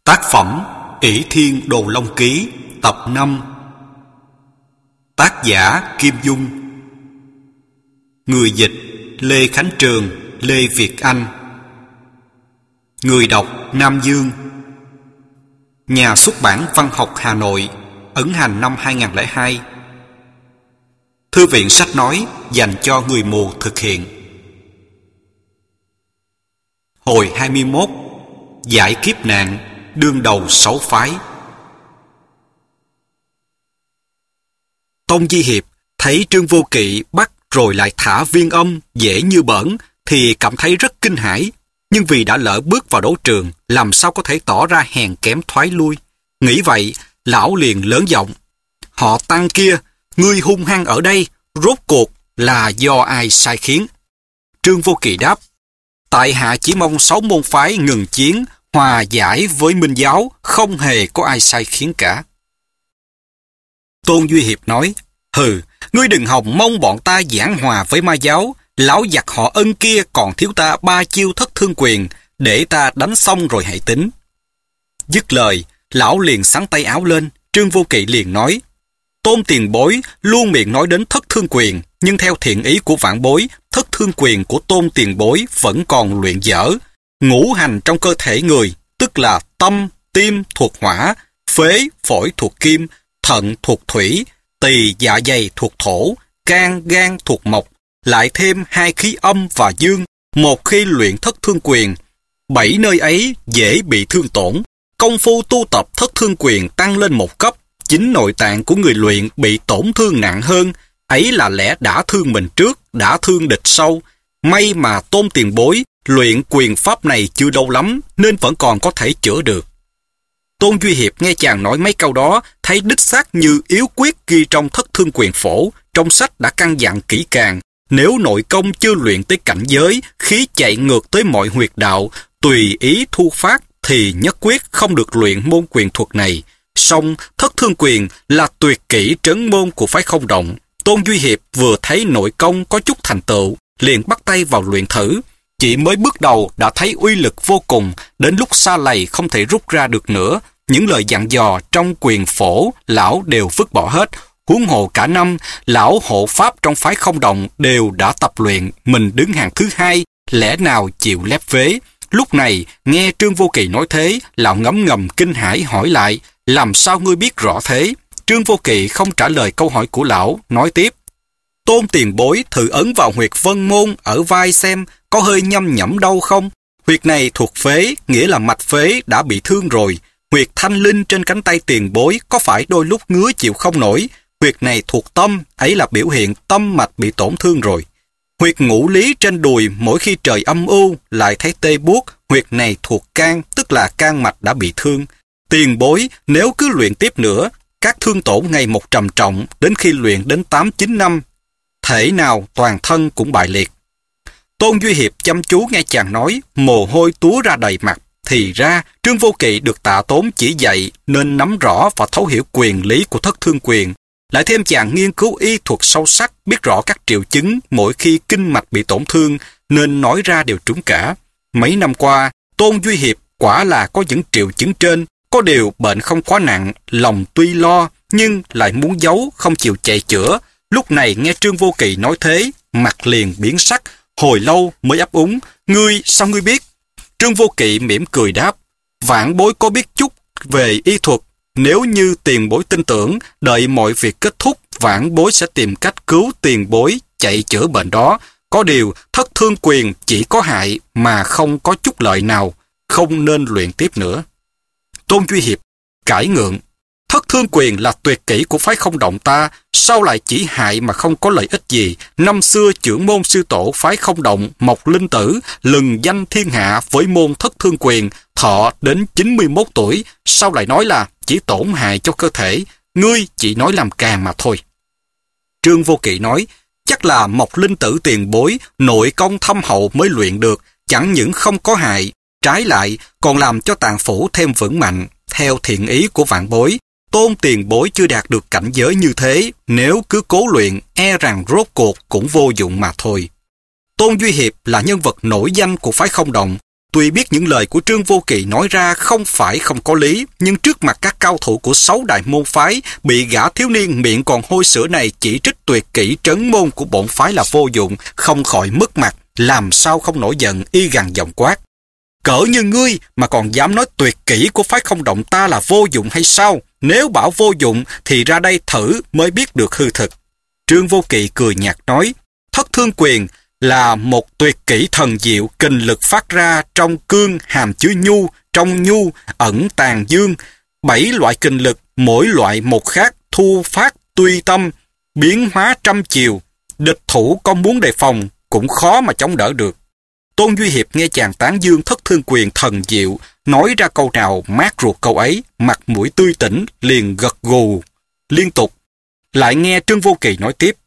Tác phẩm Ỷ Thiên Đồ Long Ký tập 5. Tác giả Kim Dung. Người dịch Lê Khánh Trường, Lê Việt Anh. Người đọc Nam Dương. Nhà xuất bản Văn học Hà Nội, ấn hành năm 2002. Thư viện sách nói dành cho người mù thực hiện. Hồi 21. Giải kiếp nạn, đương đầu 6 phái. Tôn Di Hiệp thấy Trương Vô Kỵ bắt rồi lại thả viên âm dễ như bỡn thì cảm thấy rất kinh hãi, nhưng vì đã lỡ bước vào đấu trường, làm sao có thể tỏ ra hèn kém thoái lui. Nghĩ vậy, lão liền lớn giọng: "Họ Tăng kia, ngươi hung hăng ở đây, rốt cuộc là do ai sai khiến?" Trương Vô Kỵ đáp: "Tại hạ chỉ mong 6 môn phái ngừng chiến, hòa giải với Minh giáo, không hề có ai sai khiến cả." Tôn Duy Hiệp nói: "Hừ, ngươi đừng hòng mong bọn ta giảng hòa với Ma giáo. Lão giặc họ Ân kia còn thiếu ta 3 chiêu thất thương quyền, để ta đánh xong rồi hãy tính." Dứt lời, lão liền xắn tay áo lên. Trương Vô Kỵ liền nói: "Tôn tiền bối luôn miệng nói đến thất thương quyền, nhưng theo thiện ý của vạn bối, thất thương quyền của Tôn tiền bối vẫn còn luyện dở. Ngũ hành trong cơ thể người, tức là tâm, tim thuộc hỏa, phế, phổi thuộc kim, thận thuộc thủy, tỳ, dạ dày thuộc thổ, can, gan thuộc mộc, lại thêm 2 khí âm và dương. Một khi luyện thất thương quyền, 7 nơi ấy dễ bị thương tổn. Công phu tu tập thất thương quyền tăng lên một cấp, chính nội tạng của người luyện bị tổn thương nặng hơn. Ấy là lẽ đã thương mình trước, đã thương địch sau. May mà Tôn tiền bối luyện quyền pháp này chưa lâu lắm, nên vẫn còn có thể chữa được." Tôn Duy Hiệp nghe chàng nói mấy câu đó, thấy đích xác như yếu quyết ghi trong thất thương quyền phổ. Trong sách đã căn dặn kỹ càng, nếu nội công chưa luyện tới cảnh giới, khí chạy ngược tới mọi huyệt đạo, tùy ý thu phát, thì nhất quyết không được luyện môn quyền thuật này. Song thất thương quyền là tuyệt kỹ trấn môn của phái Không Động. Tôn Duy Hiệp vừa thấy nội công có chút thành tựu, liền bắt tay vào luyện thử. Chỉ mới bước đầu đã thấy uy lực vô cùng, đến lúc xa lầy không thể rút ra được nữa. Những lời dặn dò trong quyền phổ, lão đều vứt bỏ hết. Huống hồ cả năm, lão hộ pháp trong phái Không Động đều đã tập luyện, mình đứng hàng thứ 2, lẽ nào chịu lép vế. Lúc này, nghe Trương Vô Kỵ nói thế, lão ngấm ngầm kinh hãi hỏi lại: "Làm sao ngươi biết rõ thế?" Trương Vô Kỵ không trả lời câu hỏi của lão, nói tiếp: "Tôn tiền bối thử ấn vào huyệt vân môn ở vai xem, có hơi nhâm nhẫm đâu không? Huyệt này thuộc phế, nghĩa là mạch phế đã bị thương rồi. Huyệt thanh linh trên cánh tay tiền bối có phải đôi lúc ngứa chịu không nổi? Huyệt này thuộc tâm, ấy là biểu hiện tâm mạch bị tổn thương rồi. Huyệt ngũ lý trên đùi mỗi khi trời âm u lại thấy tê buốt, huyệt này thuộc can, tức là can mạch đã bị thương. Tiền bối nếu cứ luyện tiếp nữa, các thương tổn ngày một trầm trọng, đến khi luyện đến 8-9 năm, thể nào toàn thân cũng bại liệt." Tôn Duy Hiệp chăm chú nghe chàng nói, mồ hôi túa ra đầy mặt. Thì ra Trương Vô Kỵ được Tạ Tốn chỉ dạy nên nắm rõ và thấu hiểu quyền lý của thất thương quyền. Lại thêm chàng nghiên cứu y thuật sâu sắc, biết rõ các triệu chứng mỗi khi kinh mạch bị tổn thương, nên nói ra đều trúng cả. Mấy năm qua, Tôn Duy Hiệp quả là có những triệu chứng trên, có điều bệnh không quá nặng, lòng tuy lo nhưng lại muốn giấu, không chịu chạy chữa. Lúc này nghe Trương Vô Kỵ nói thế, mặt liền biến sắc, hồi lâu mới ấp úng: "Ngươi, sao ngươi biết?" Trương Vô Kỵ mỉm cười đáp: "Vạn bối có biết chút về y thuật. Nếu như tiền bối tin tưởng, đợi mọi việc kết thúc, vạn bối sẽ tìm cách cứu tiền bối chạy chữa bệnh đó. Có điều thất thương quyền chỉ có hại mà không có chút lợi nào, không nên luyện tiếp nữa." Tôn Duy Hiệp cãi ngượng: "Thất thương quyền là tuyệt kỹ của phái Không Động ta, sao lại chỉ hại mà không có lợi ích gì? Năm xưa trưởng môn sư tổ phái Không Động Mộc Linh Tử lừng danh thiên hạ với môn thất thương quyền, thọ đến 91 tuổi, sao lại nói là chỉ tổn hại cho cơ thể? Ngươi chỉ nói làm càng mà thôi." Trương Vô Kỵ nói: "Chắc là Mộc Linh Tử tiền bối nội công thâm hậu mới luyện được, chẳng những không có hại, trái lại còn làm cho tạng phủ thêm vững mạnh. Theo thiện ý của vạn bối, Tôn tiền bối chưa đạt được cảnh giới như thế, nếu cứ cố luyện, e rằng rốt cuộc cũng vô dụng mà thôi." Tôn Duy Hiệp là nhân vật nổi danh của phái Không Động, Tuy biết những lời của Trương Vô Kỵ nói ra không phải không có lý, nhưng trước mặt các cao thủ của 6 đại môn phái, bị gã thiếu niên miệng còn hôi sữa này chỉ trích tuyệt kỹ trấn môn của bổn phái là vô dụng, không khỏi mất mặt, làm sao không nổi giận, y gằn giọng quát. Cỡ như ngươi mà còn dám nói tuyệt kỹ của phái Không Động ta là vô dụng hay sao? Nếu bảo vô dụng thì ra đây thử mới biết được hư thực. Trương Vô Kỵ cười nhạt nói, Thất Thương Quyền là một tuyệt kỹ thần diệu, kình lực phát ra trong cương hàm chứa nhu, trong nhu ẩn tàng dương. 7 loại kình lực, mỗi loại một khác, thu phát tùy tâm, biến hóa trăm chiều. Địch thủ có muốn đề phòng cũng khó mà chống đỡ được. Tôn Duy Hiệp nghe chàng tán dương Thất Thương Quyền thần diệu, nói ra câu nào mát ruột câu ấy, mặt mũi tươi tỉnh, liền gật gù liên tục. Lại nghe Trương Vô Kỵ nói tiếp,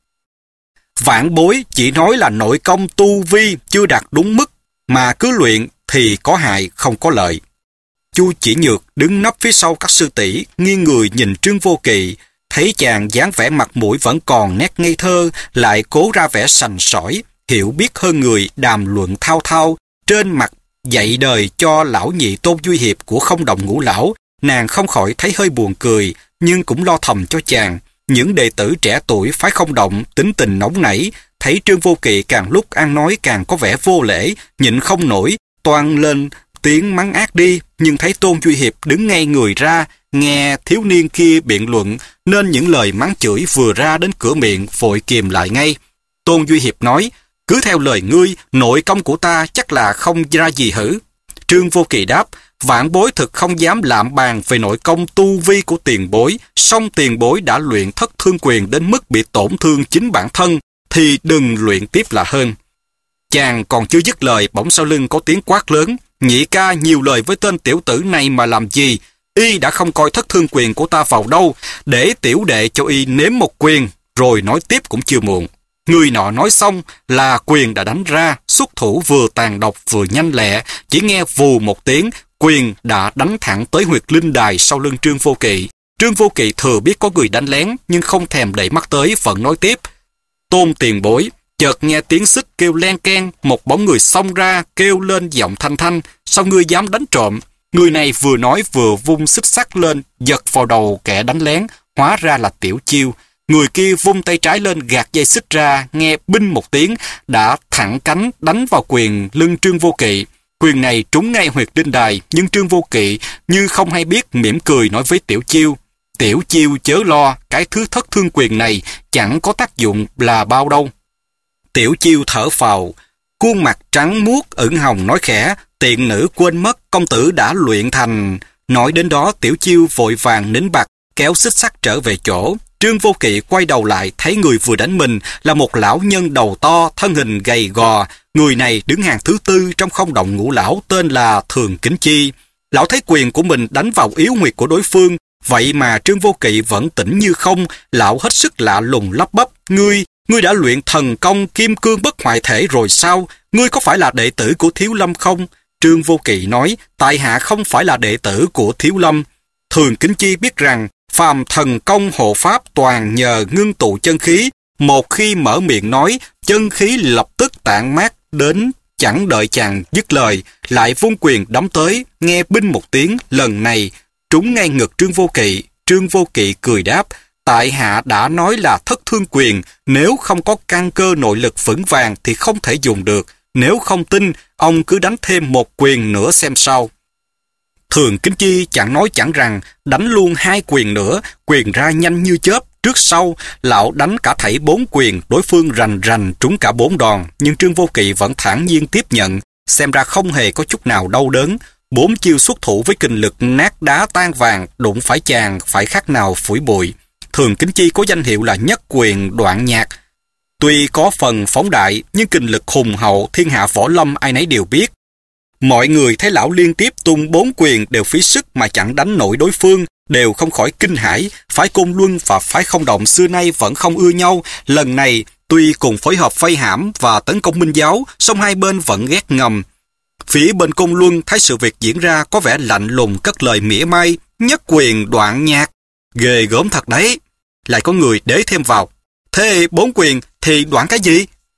vạn bối chỉ nói là nội công tu vi chưa đạt đúng mức, mà cứ luyện thì có hại không có lợi. Chu Chỉ Nhược đứng nấp phía sau các sư tỷ, nghiêng người nhìn Trương Vô Kỵ, thấy chàng dáng vẻ mặt mũi vẫn còn nét ngây thơ, lại cố ra vẻ sành sỏi, hiểu biết hơn người, đàm luận thao thao, trên mặt dạy đời cho lão nhị Tôn Duy Hiệp của Không Động Ngũ Lão. Nàng không khỏi thấy hơi buồn cười, nhưng cũng lo thầm cho chàng. Những đệ tử trẻ tuổi phái Không Động tính tình nóng nảy, thấy Trương Vô Kỵ càng lúc ăn nói càng có vẻ vô lễ, nhịn không nổi, toan lên tiếng mắng ác đi, nhưng thấy Tôn Duy Hiệp đứng ngay người ra, nghe thiếu niên kia biện luận, nên những lời mắng chửi vừa ra đến cửa miệng vội kìm lại ngay. Tôn Duy Hiệp nói, cứ theo lời ngươi, nội công của ta chắc là không ra gì hử. Trương Vô Kỵ đáp, vạn bối thực không dám lạm bàn về nội công tu vi của tiền bối, song tiền bối đã luyện Thất Thương Quyền đến mức bị tổn thương chính bản thân, thì đừng luyện tiếp là hơn. Chàng còn chưa dứt lời, bỗng sau lưng có tiếng quát lớn, nhị ca nhiều lời với tên tiểu tử này mà làm gì? Y đã không coi Thất Thương Quyền của ta vào đâu, để tiểu đệ cho y nếm một quyền, rồi nói tiếp cũng chưa muộn. Người nọ nói xong là quyền đã đánh ra, xuất thủ vừa tàn độc vừa nhanh lẹ, chỉ nghe vù một tiếng, quyền đã đánh thẳng tới huyệt linh đài sau lưng Trương Vô Kỵ. Trương Vô Kỵ thừa biết có người đánh lén, nhưng không thèm đẩy mắt tới, vẫn nói tiếp. Tôn tiền bối, chợt nghe tiếng xích kêu len keng, một bóng người xông ra, kêu lên giọng thanh thanh, sao ngươi dám đánh trộm? Người này vừa nói vừa vung xích sắt lên, giật vào đầu kẻ đánh lén, hóa ra là Tiểu Chiêu. Người kia vung tay trái lên gạt dây xích ra, nghe binh một tiếng, đã thẳng cánh đánh vào quyền lưng Trương Vô Kỵ. Quyền này trúng ngay huyệt linh đài, nhưng Trương Vô Kỵ như không hay biết, mỉm cười nói với Tiểu Chiêu. Tiểu Chiêu chớ lo, cái thứ Thất Thương Quyền này chẳng có tác dụng là bao đâu. Tiểu Chiêu thở phào, khuôn mặt trắng muốt ửng hồng nói khẽ, tiện nữ quên mất công tử đã luyện thành. Nói đến đó Tiểu Chiêu vội vàng nín bặt, kéo xích sắt trở về chỗ. Trương Vô Kỵ quay đầu lại thấy người vừa đánh mình là một lão nhân đầu to, thân hình gầy gò. Người này đứng hàng thứ 4 trong Không Động Ngũ Lão, tên là Thường Kính Chi. Lão thấy quyền của mình đánh vào yếu huyệt của đối phương, vậy mà Trương Vô Kỵ vẫn tĩnh như không. Lão hết sức lạ lùng lắp bắp, ngươi đã luyện thần công kim cương bất hoại thể rồi sao? Ngươi có phải là đệ tử của Thiếu Lâm không? Trương Vô Kỵ nói, tại hạ không phải là đệ tử của Thiếu Lâm. Thường Kính Chi biết rằng phàm thần công hộ pháp toàn nhờ ngưng tụ chân khí, một khi mở miệng nói, chân khí lập tức tản mát đến, chẳng đợi chàng dứt lời, lại vung quyền đấm tới, nghe binh một tiếng, lần này trúng ngay ngực Trương Vô Kỵ. Trương Vô Kỵ cười đáp, tại hạ đã nói là Thất Thương Quyền, nếu không có căn cơ nội lực vững vàng thì không thể dùng được, nếu không tin, ông cứ đánh thêm một quyền nữa xem sao. Thường Kính Chi chẳng nói chẳng rằng, đánh luôn 2 quyền nữa, quyền ra nhanh như chớp, trước sau, lão đánh cả thảy 4 quyền, đối phương rành rành trúng cả 4 đòn, nhưng Trương Vô Kỵ vẫn thản nhiên tiếp nhận, xem ra không hề có chút nào đau đớn. 4 chiêu xuất thủ với kình lực nát đá tan vàng, đụng phải chàng phải khác nào phủi bụi. Thường Kính Chi có danh hiệu là nhất quyền đoạn nhạc. Tuy có phần phóng đại, nhưng kình lực hùng hậu, thiên hạ võ lâm ai nấy đều biết. Mọi người thấy lão liên tiếp tung 4 quyền đều phí sức mà chẳng đánh nổi đối phương, đều không khỏi kinh hãi. Phái Côn Luân và phái Không Động xưa nay vẫn không ưa nhau, lần này tuy cùng phối hợp vây hãm và tấn công Minh Giáo, song hai bên vẫn ghét ngầm. Phía bên Côn Luân thấy sự việc diễn ra có vẻ lạnh lùng, cất lời mỉa mai, nhất quyền đoạn nhạc, ghê gớm thật đấy. Lại có người đế thêm vào, thế 4 quyền thì đoạn cái gì?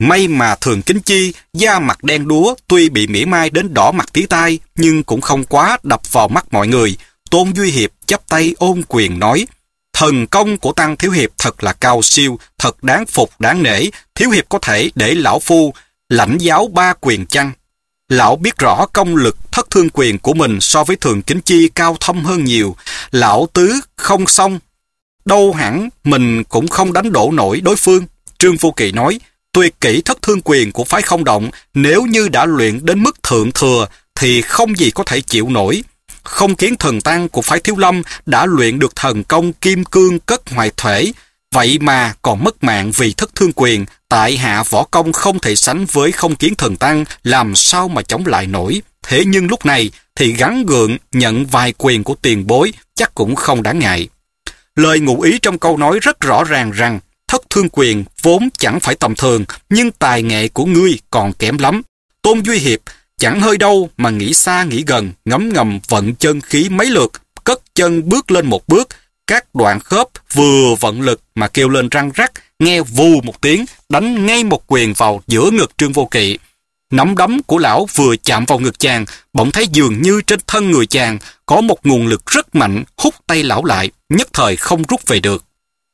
May mà Thường Kính Chi, da mặt đen đúa, tuy bị mỉa mai đến đỏ mặt tía tai, nhưng cũng không quá đập vào mắt mọi người. Tôn Duy Hiệp chắp tay ôm quyền nói, thần công của Tăng Thiếu Hiệp thật là cao siêu, thật đáng phục đáng nể. Thiếu Hiệp có thể để lão phu lãnh giáo 3 quyền chăng? Lão biết rõ công lực Thất Thương Quyền của mình so với Thường Kính Chi cao thâm hơn nhiều. Lão tứ không xong, đâu hẳn mình cũng không đánh đổ nổi đối phương. Trương Vô Kỵ nói, tuyệt kỹ Thất Thương Quyền của phái Không Động nếu như đã luyện đến mức thượng thừa thì không gì có thể chịu nổi. Không Kiến Thần Tăng của phái Thiếu Lâm đã luyện được thần công Kim Cương Cất Hoài Thể, vậy mà còn mất mạng vì Thất Thương Quyền. Tại hạ võ công không thể sánh với Không Kiến Thần Tăng, làm sao mà chống lại nổi. Thế nhưng lúc này thì gắng gượng nhận vài quyền của tiền bối chắc cũng không đáng ngại. Lời ngụ ý trong câu nói rất rõ ràng rằng Thất Thương Quyền vốn chẳng phải tầm thường, nhưng tài nghệ của ngươi còn kém lắm. Tôn Duy Hiệp chẳng hơi đâu mà nghĩ xa nghĩ gần, ngấm ngầm vận chân khí mấy lượt, cất chân bước lên một bước, các đoạn khớp vừa vận lực mà kêu lên răng rắc, nghe vù một tiếng, đánh ngay một quyền vào giữa ngực Trương Vô Kỵ. Nắm đấm của lão vừa chạm vào ngực chàng, bỗng thấy dường như trên thân người chàng có một nguồn lực rất mạnh hút tay lão lại, nhất thời không rút về được.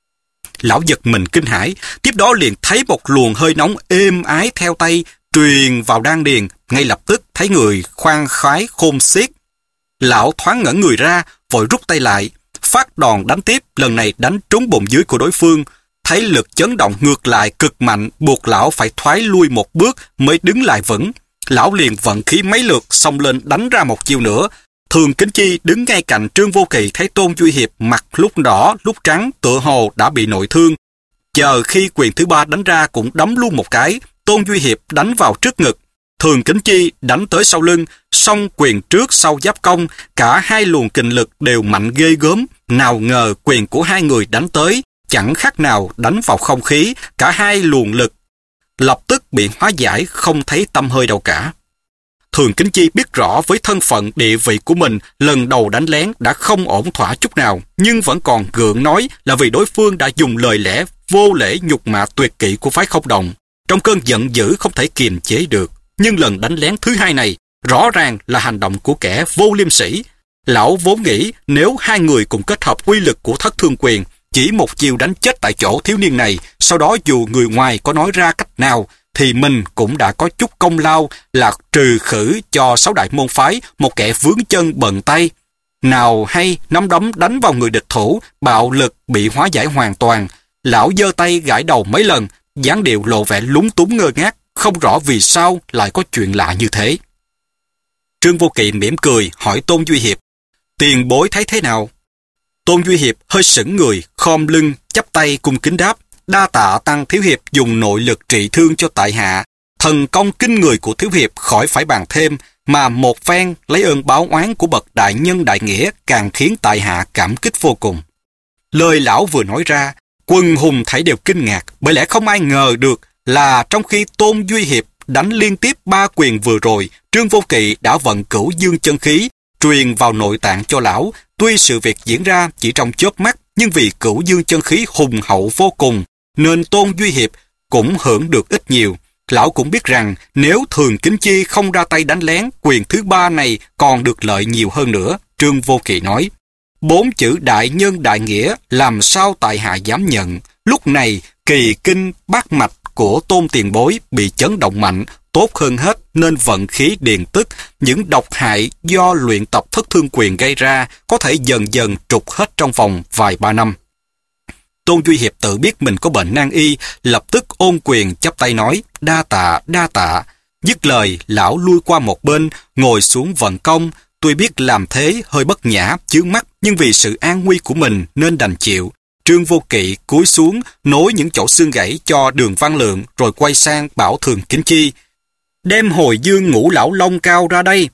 Lão giật mình kinh hãi, tiếp đó liền thấy một luồng hơi nóng êm ái theo tay truyền vào đan điền, ngay lập tức thấy người khoan khoái khôn xiết. Lão thoáng ngẩn người ra, vội rút tay lại, phát đòn đánh tiếp, lần này đánh trúng bụng dưới của đối phương. Thấy lực chấn động ngược lại cực mạnh, buộc lão phải thoái lui một bước mới đứng lại vững. Lão liền vận khí mấy lượt, xông lên đánh ra một chiêu nữa. Thường Kính Chi đứng ngay cạnh Trương Vô Kỵ thấy Tôn Duy Hiệp mặt lúc đỏ lúc trắng, tựa hồ đã bị nội thương. Chờ khi quyền thứ 3 đánh ra cũng đấm luôn một cái. Tôn Duy Hiệp đánh vào trước ngực, Thường Kính Chi đánh tới sau lưng, song quyền trước sau giáp công, cả hai luồng kình lực đều mạnh ghê gớm. Nào ngờ quyền của hai người đánh tới chẳng khác nào đánh vào không khí, cả hai luồng lực lập tức bị hóa giải, không thấy tăm hơi đâu cả. Thường Kính Chi biết rõ với thân phận địa vị của mình, lần đầu đánh lén đã không ổn thỏa chút nào, nhưng vẫn còn gượng nói là vì đối phương đã dùng lời lẽ vô lễ nhục mạ tuyệt kỹ của phái Không Động. Trong cơn giận dữ không thể kiềm chế được, nhưng lần đánh lén thứ hai này rõ ràng là hành động của kẻ vô liêm sỉ. Lão vốn nghĩ nếu hai người cùng kết hợp uy lực của Thất Thương Quyền, chỉ một chiêu đánh chết tại chỗ thiếu niên này, sau đó dù người ngoài có nói ra cách nào thì mình cũng đã có chút công lao là trừ khử cho 6 đại môn phái một kẻ vướng chân bận tay. Nào hay nắm đấm đánh vào người địch thủ, bạo lực bị hóa giải hoàn toàn. Lão giơ tay gãi đầu mấy lần, dáng điệu lộ vẻ lúng túng ngơ ngác, không rõ vì sao lại có chuyện lạ như thế. Trương Vô Kỵ mỉm cười hỏi Tôn Duy Hiệp, tiền bối thấy thế nào? Tôn Duy Hiệp hơi sững người, khom lưng, chắp tay cung kính đáp, đa tạ Tăng Thiếu Hiệp dùng nội lực trị thương cho tại hạ. Thần công kinh người của Thiếu Hiệp khỏi phải bàn thêm, mà một phen lấy ơn báo oán của bậc đại nhân đại nghĩa càng khiến tại hạ cảm kích vô cùng. Lời lão vừa nói ra, quần hùng thảy đều kinh ngạc, bởi lẽ không ai ngờ được là trong khi Tôn Duy Hiệp đánh liên tiếp 3 quyền vừa rồi, Trương Vô Kỵ đã vận Cửu Dương chân khí truyền vào nội tạng cho lão. Tuy sự việc diễn ra chỉ trong chớp mắt, nhưng vì Cửu Dương chân khí hùng hậu vô cùng, nên Tôn Duy Hiệp cũng hưởng được ít nhiều. Lão cũng biết rằng nếu Thường Kính Chi không ra tay đánh lén, quyền thứ 3 này còn được lợi nhiều hơn nữa. Trương Vô Kỵ nói, 4 chữ đại nhân đại nghĩa làm sao tại hạ dám nhận. Lúc này kỳ kinh bát mạch của Tôn tiền bối bị chấn động mạnh, tốt hơn hết nên vận khí điền tức, những độc hại do luyện tập Thất Thương Quyền gây ra có thể dần dần trục hết trong vòng vài 3 năm. Tôn Duy Hiệp tự biết mình có bệnh nan y, lập tức ôm quyền chắp tay nói, đa tạ, đa tạ. Dứt lời, lão lui qua một bên, ngồi xuống vận công. Tuy biết làm thế hơi bất nhã, chướng mắt, nhưng vì sự an nguy của mình nên đành chịu. Trương Vô Kỵ cúi xuống, nối những chỗ xương gãy cho Đường Văn Lượng, rồi quay sang bảo Thường Kính Chi, đem hồi dương ngũ lão long cao ra đây.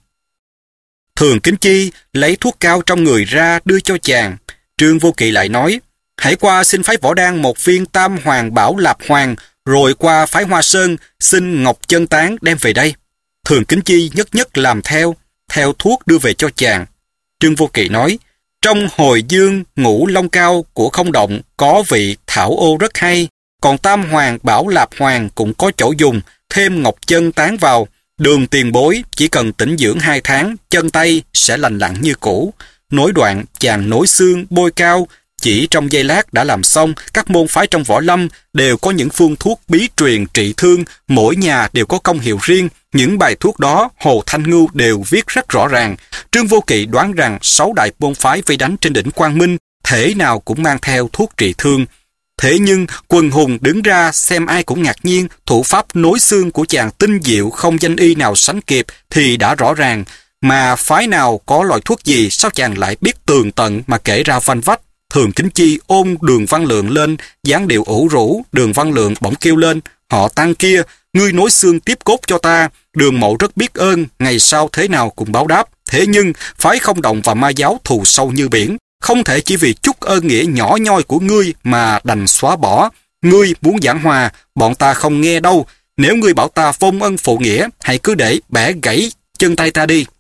Thường Kính Chi lấy thuốc cao trong người ra đưa cho chàng. Trương Vô Kỵ lại nói, hãy qua xin phái Võ Đan một viên Tam Hoàng Bảo Lạp Hoàng, rồi qua phái Hoa Sơn xin Ngọc Chân Tán đem về đây. Thường Kính Chi nhất nhất làm theo thuốc đưa về cho chàng. Trương Vô Kỵ nói, trong hồi dương ngũ long cao của Không Động có vị thảo ô rất hay, còn Tam Hoàng bảo Lạp Hoàng cũng có chỗ dùng, thêm ngọc chân tán vào. Đường tiền bối chỉ cần tĩnh dưỡng 2 tháng, chân tay sẽ lành lặn như cũ. Nối đoạn, chàng nối xương, bôi cao, chỉ trong giây lát đã làm xong. Các môn phái trong võ lâm đều có những phương thuốc bí truyền trị thương, mỗi nhà đều có công hiệu riêng. Những bài thuốc đó Hồ Thanh Ngưu đều viết rất rõ ràng. Trương Vô Kỵ đoán rằng 6 đại môn phái vây đánh trên đỉnh Quang Minh thể nào cũng mang theo thuốc trị thương. Thế nhưng quần hùng đứng ra xem ai cũng ngạc nhiên, thủ pháp nối xương của chàng tinh diệu không danh y nào sánh kịp thì đã rõ ràng, mà phái nào có loại thuốc gì sao chàng lại biết tường tận mà kể ra vanh vách. Thường Kính Chi ôm Đường Văn Lượng lên, dáng điệu ủ rũ. Đường Văn Lượng bỗng kêu lên: "Họ Tăng kia, ngươi nối xương tiếp cốt cho ta. Đường mộ rất biết ơn, ngày sau thế nào cũng báo đáp. Thế nhưng phái Không Động và Ma giáo thù sâu như biển, không thể chỉ vì chút ơn nghĩa nhỏ nhoi của ngươi mà đành xóa bỏ. Ngươi muốn giảng hòa, bọn ta không nghe đâu. Nếu ngươi bảo ta vong ân phụ nghĩa, hãy cứ để bẻ gãy chân tay ta đi."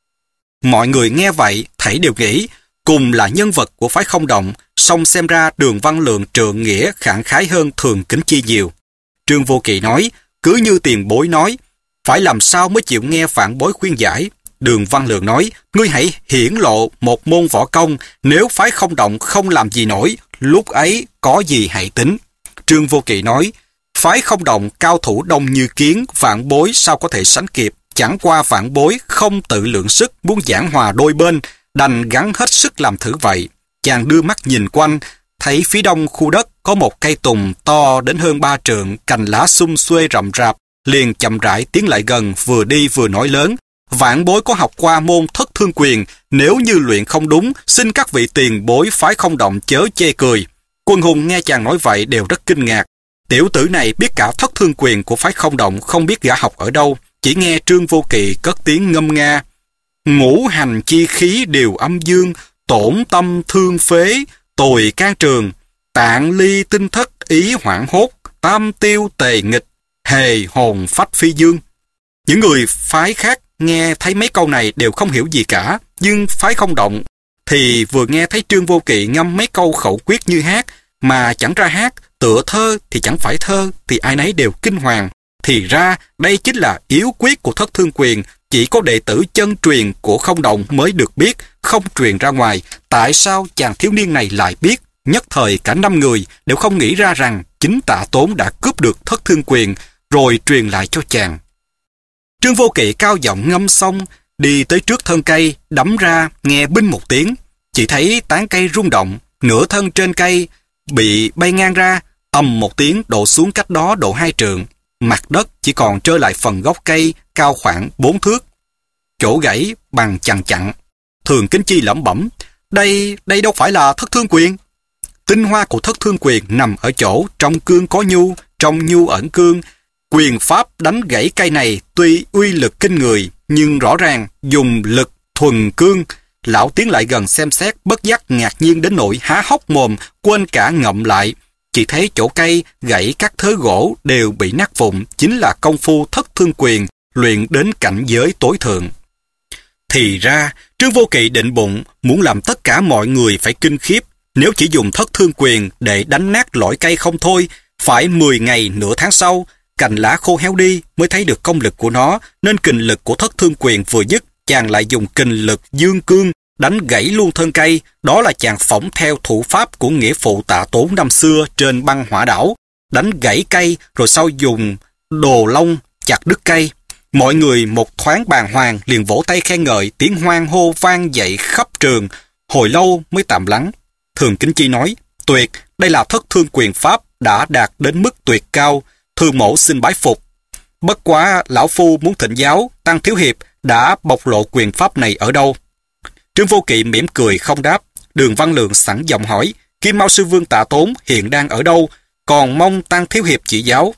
Mọi người nghe vậy, thảy đều nghĩ, cùng là nhân vật của phái Không Động, song xem ra Đường Văn Lượng trượng nghĩa khẳng khái hơn Thường Kính Chi nhiều. Trương Vô Kỵ nói: "Cứ như tiền bối nói, phải làm sao mới chịu nghe phản bối khuyên giải?" Đường Văn Lượng nói: "Ngươi hãy hiển lộ một môn võ công, nếu phái Không Động không làm gì nổi, lúc ấy có gì hãy tính." Trương Vô Kỵ nói: "Phái Không Động cao thủ đông như kiến, vạn bối sao có thể sánh kịp, chẳng qua vạn bối không tự lượng sức, muốn giảng hòa đôi bên, đành gắng hết sức làm thử vậy." Chàng đưa mắt nhìn quanh, thấy phía đông khu đất có một cây tùng to đến hơn 3 trượng, cành lá sum xuê rậm rạp, liền chậm rãi tiến lại gần, vừa đi vừa nói lớn: "Vạn bối có học qua môn Thất Thương Quyền, nếu như luyện không đúng, xin các vị tiền bối phái Không Động chớ chê cười." Quân hùng nghe chàng nói vậy đều rất kinh ngạc. Tiểu tử này biết cả Thất Thương Quyền của phái Không Động, không biết gã học ở đâu. Chỉ nghe Trương Vô Kỵ cất tiếng ngâm nga: "Ngũ hành chi khí đều âm dương, tổn tâm thương phế, tồi can trường, tạng ly tinh thất ý hoảng hốt, tam tiêu tề nghịch, hề hồn phách phi dương." Những người phái khác nghe thấy mấy câu này đều không hiểu gì cả, nhưng phái Không Động thì vừa nghe thấy Trương Vô Kỵ ngâm mấy câu khẩu quyết như hát, mà chẳng ra hát, tựa thơ thì chẳng phải thơ, thì ai nấy đều kinh hoàng. Thì ra đây chính là yếu quyết của Thất Thương Quyền, chỉ có đệ tử chân truyền của Không Động mới được biết, không truyền ra ngoài. Tại sao chàng thiếu niên này lại biết? Nhất thời cả 5 người đều không nghĩ ra rằng chính Tạ Tốn đã cướp được Thất Thương Quyền rồi truyền lại cho chàng. Trương Vô Kỵ cao giọng ngâm xong, đi tới trước thân cây, đấm ra, nghe binh một tiếng. Chỉ thấy tán cây rung động, nửa thân trên cây bị bay ngang ra, ầm một tiếng đổ xuống cách đó độ 2 trượng. Mặt đất chỉ còn trơ lại phần gốc cây cao khoảng 4 thước. Chỗ gãy bằng chằng chặn. Thường Kính Chi lẩm bẩm: Đây đâu phải là Thất Thương Quyền. Tinh hoa của Thất Thương Quyền nằm ở chỗ trong cương có nhu, trong nhu ẩn cương. Quyền pháp đánh gãy cây này tuy uy lực kinh người, nhưng rõ ràng dùng lực thuần cương. Lão tiến lại gần xem xét, bất giác ngạc nhiên đến nỗi há hốc mồm, quên cả ngậm lại. Chỉ thấy chỗ cây gãy các thớ gỗ đều bị nát vụn, chính là công phu Thất Thương Quyền luyện đến cảnh giới tối thượng. Thì ra Trương Vô Kỵ định bụng muốn làm tất cả mọi người phải kinh khiếp. Nếu chỉ dùng Thất Thương Quyền để đánh nát lõi cây không thôi, phải 10 ngày nửa tháng sau, cành lá khô héo đi mới thấy được công lực của nó, nên kình lực của Thất Thương Quyền vừa dứt, chàng lại dùng kình lực dương cương đánh gãy luôn thân cây. Đó là chàng phỏng theo thủ pháp của nghĩa phụ Tạ Tốn năm xưa trên băng hỏa đảo, đánh gãy cây rồi sau dùng đồ lông chặt đứt cây. Mọi người một thoáng bàng hoàng, liền vỗ tay khen ngợi, tiếng hoan hô vang dậy khắp trường, hồi lâu mới tạm lắng. Thường Kính Chi nói: Tuyệt, đây là Thất Thương Quyền pháp đã đạt đến mức tuyệt cao, Thường mẫu xin bái phục. Bất quá lão phu muốn thỉnh giáo, Tăng thiếu hiệp đã bộc lộ quyền pháp này ở đâu? Trương Vô Kỵ mỉm cười không đáp. Đường Văn Lượng sẵn giọng hỏi: Kim Mao sư vương Tạ Tốn hiện đang ở đâu? Còn mong Tăng thiếu hiệp chỉ giáo.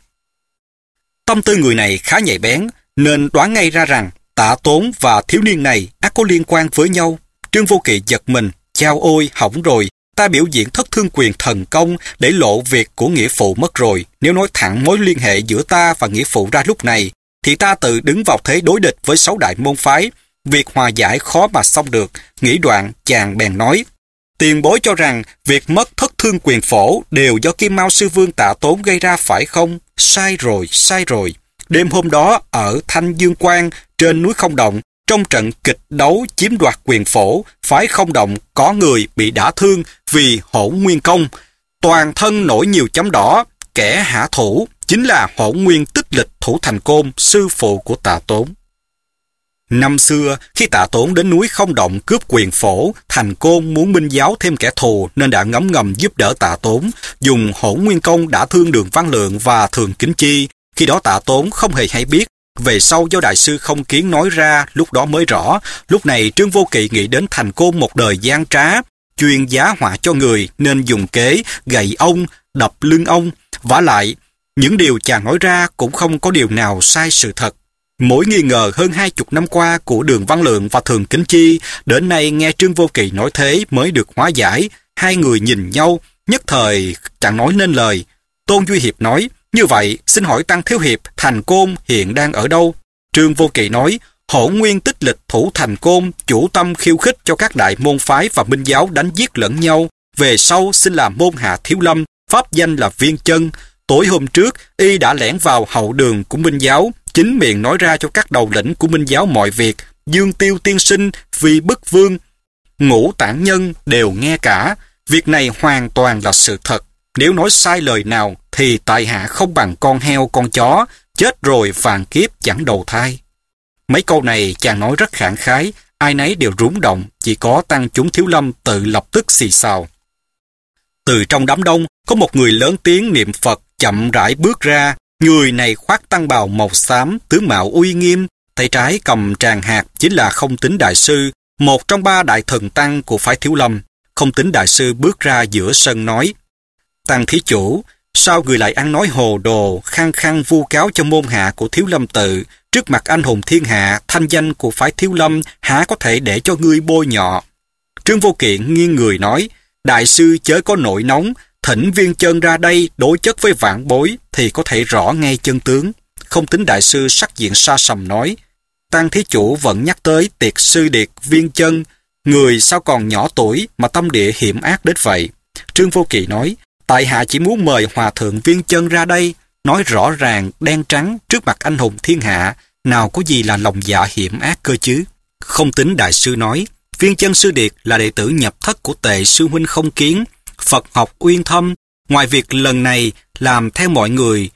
Tâm tư người này khá nhạy bén, nên đoán ngay ra rằng Tạ Tốn và thiếu niên này ắt có liên quan với nhau. Trương Vô Kỵ giật mình: Chao ôi, hỏng rồi, ta biểu diễn Thất Thương Quyền thần công để lộ việc của nghĩa phụ mất rồi. Nếu nói thẳng mối liên hệ giữa ta và nghĩa phụ ra lúc này, thì ta tự đứng vào thế đối địch với 6 đại môn phái. Việc hòa giải khó mà xong được. Nghĩ đoạn, chàng bèn nói: Tiền bối cho rằng việc mất Thất Thương thương quyền phổ đều do Kim Mao Sư Vương Tạ Tốn gây ra phải không? Sai rồi, sai rồi. Đêm hôm đó ở Thanh Dương Quan trên núi Không Động, trong trận kịch đấu chiếm đoạt quyền phổ, phái Không Động có người bị đả thương vì Hỗn Nguyên công. Toàn thân nổi nhiều chấm đỏ, kẻ hạ thủ chính là Hỗn Nguyên Tích Lịch Thủ Thành Côn, sư phụ của Tạ Tốn. Năm xưa, khi Tạ Tốn đến núi Không Động cướp quyền phổ, Thành Côn muốn minh giáo thêm kẻ thù nên đã ngấm ngầm giúp đỡ Tạ Tốn, dùng Hỗn Nguyên công đả thương Đường Văn Lượng và Thường Kính Chi. Khi đó Tạ Tốn không hề hay biết, về sau do đại sư Không Kiến nói ra, lúc đó mới rõ. Lúc này Trương Vô Kỵ nghĩ đến Thành Côn một đời gian trá, chuyên giá họa cho người nên dùng kế gậy ông, đập lưng ông. Vả lại, những điều chàng nói ra cũng không có điều nào sai sự thật. Mối nghi ngờ hơn 20 năm qua của Đường Văn Lượng và Thường Kính Chi, đến nay nghe Trương Vô Kỵ nói thế mới được hóa giải. Hai người nhìn nhau, nhất thời chẳng nói nên lời. Tôn Duy Hiệp nói, như vậy xin hỏi Tăng Thiếu Hiệp, Thành Côn hiện đang ở đâu? Trương Vô Kỵ nói, Hỗn Nguyên Tích Lịch Thủ Thành Côn chủ tâm khiêu khích cho các đại môn phái và minh giáo đánh giết lẫn nhau. Về sau xin làm môn hạ Thiếu Lâm, pháp danh là Viên Chân. Tối hôm trước, y đã lẻn vào hậu đường của minh giáo, chính miệng nói ra cho các đầu lĩnh của minh giáo mọi việc. Dương Tiêu tiên sinh, vì Bức Vương, Ngũ Tản Nhân đều nghe cả. Việc này hoàn toàn là sự thật. Nếu nói sai lời nào thì tại hạ không bằng con heo con chó, chết rồi vạn kiếp chẳng đầu thai. Mấy câu này chàng nói rất khẳng khái, ai nấy đều rúng động, chỉ có tăng chúng Thiếu Lâm tự lập tức xì xào. Từ trong đám đông, có một người lớn tiếng niệm Phật chậm rãi bước ra. Người này khoác tăng bào màu xám, tướng mạo uy nghiêm, tay trái cầm tràng hạt, chính là Không Tính Đại Sư, một trong 3 đại thần tăng của phái Thiếu Lâm. Không Tính Đại Sư bước ra giữa sân nói, Tăng thí chủ, sao người lại ăn nói hồ đồ, khăng khăng vu cáo cho môn hạ của Thiếu Lâm tự, trước mặt anh hùng thiên hạ, thanh danh của phái Thiếu Lâm há có thể để cho ngươi bôi nhọ. Trương Vô Kỵ nghiêng người nói, đại sư chớ có nổi nóng, thỉnh Viên Chân ra đây đối chất với vạn bối thì có thể rõ ngay chân tướng. Không Tính Đại Sư sắc diện sa sầm nói, Tăng thí chủ vẫn nhắc tới tiệt sư điệt Viên Chân, người sao còn nhỏ tuổi mà tâm địa hiểm ác đến vậy. Trương Vô Kỵ nói, tại hạ chỉ muốn mời hòa thượng Viên Chân ra đây, nói rõ ràng đen trắng trước mặt anh hùng thiên hạ, nào có gì là lòng dạ hiểm ác cơ chứ. Không Tính Đại Sư nói, Viên Chân sư điệt là đệ tử nhập thất của Tệ sư huynh Không Kiến, Phật học uyên thâm, ngoài việc lần này làm theo mọi người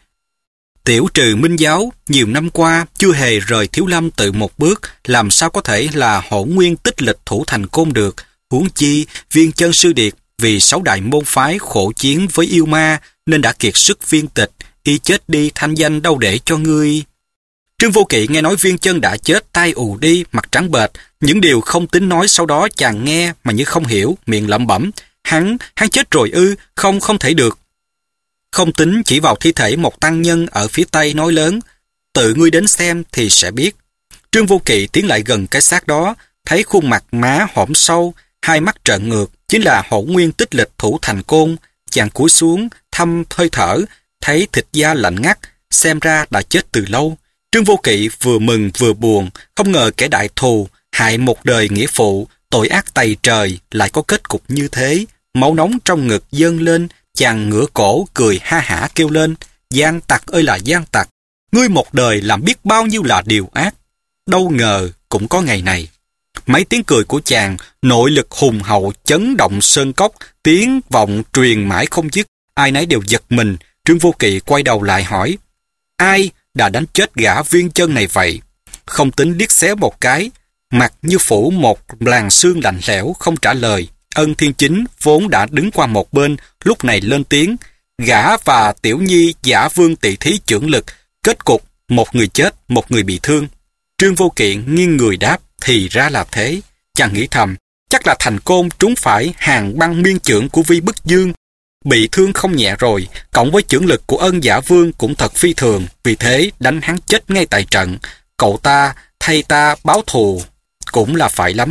tiểu trừ minh giáo, nhiều năm qua chưa hề rời Thiếu Lâm tự một bước, làm sao có thể là Hỗn Nguyên Tích Lịch Thủ Thành Côn được. Huống chi Viên Chân sư điệt vì 6 đại môn phái khổ chiến với yêu ma nên đã kiệt sức viên tịch, y chết đi thanh danh đâu để cho ngươi. Trương Vô Kỵ nghe nói Viên Chân đã chết, tai ù đi, mặt trắng bệch. Những điều Không Tính nói sau đó chàng nghe mà như không hiểu, miệng lẩm bẩm, hắn chết rồi ư? Không thể được. Không Tính chỉ vào thi thể một tăng nhân ở phía tây nói lớn, tự ngươi đến xem thì sẽ biết. Trương Vô Kỵ tiến lại gần cái xác đó, thấy khuôn mặt má hõm sâu, hai mắt trợn ngược, chính là Hỗn Nguyên Tích Lịch Thủ Thành Côn. Chàng cúi xuống thăm hơi thở, thấy thịt da lạnh ngắt, xem ra đã chết từ lâu. Trương Vô Kỵ vừa mừng vừa buồn, không ngờ kẻ đại thù hại một đời nghĩa phụ, tội ác tày trời lại có kết cục như thế. Máu nóng trong ngực dâng lên, chàng ngửa cổ cười ha hả kêu lên, gian tặc ơi là gian tặc, ngươi một đời làm biết bao nhiêu là điều ác, đâu ngờ cũng có ngày này. Mấy tiếng cười của chàng, nội lực hùng hậu chấn động sơn cốc, tiếng vọng truyền mãi không dứt, ai nấy đều giật mình. Trương Vô Kỵ quay đầu lại hỏi, ai đã đánh chết gã Viên Chân này vậy? Không Tính liếc xéo một cái, mặt như phủ một làn sương lạnh lẽo, không trả lời. Ân Thiên Chính vốn đã đứng qua một bên, lúc này lên tiếng, gã và Tiểu Nhi giả vương tỷ thí chưởng lực, kết cục một người chết, một người bị thương. Trương Vô Kỵ nghiêng người đáp, thì ra là thế. Chàng nghĩ thầm, chắc là Thành Côn trúng phải hàng băng miên chưởng của Vi Bức Dương, bị thương không nhẹ rồi, cộng với chưởng lực của Ân Giả Vương cũng thật phi thường, vì thế đánh hắn chết ngay tại trận. Cậu ta thay ta báo thù cũng là phải lắm.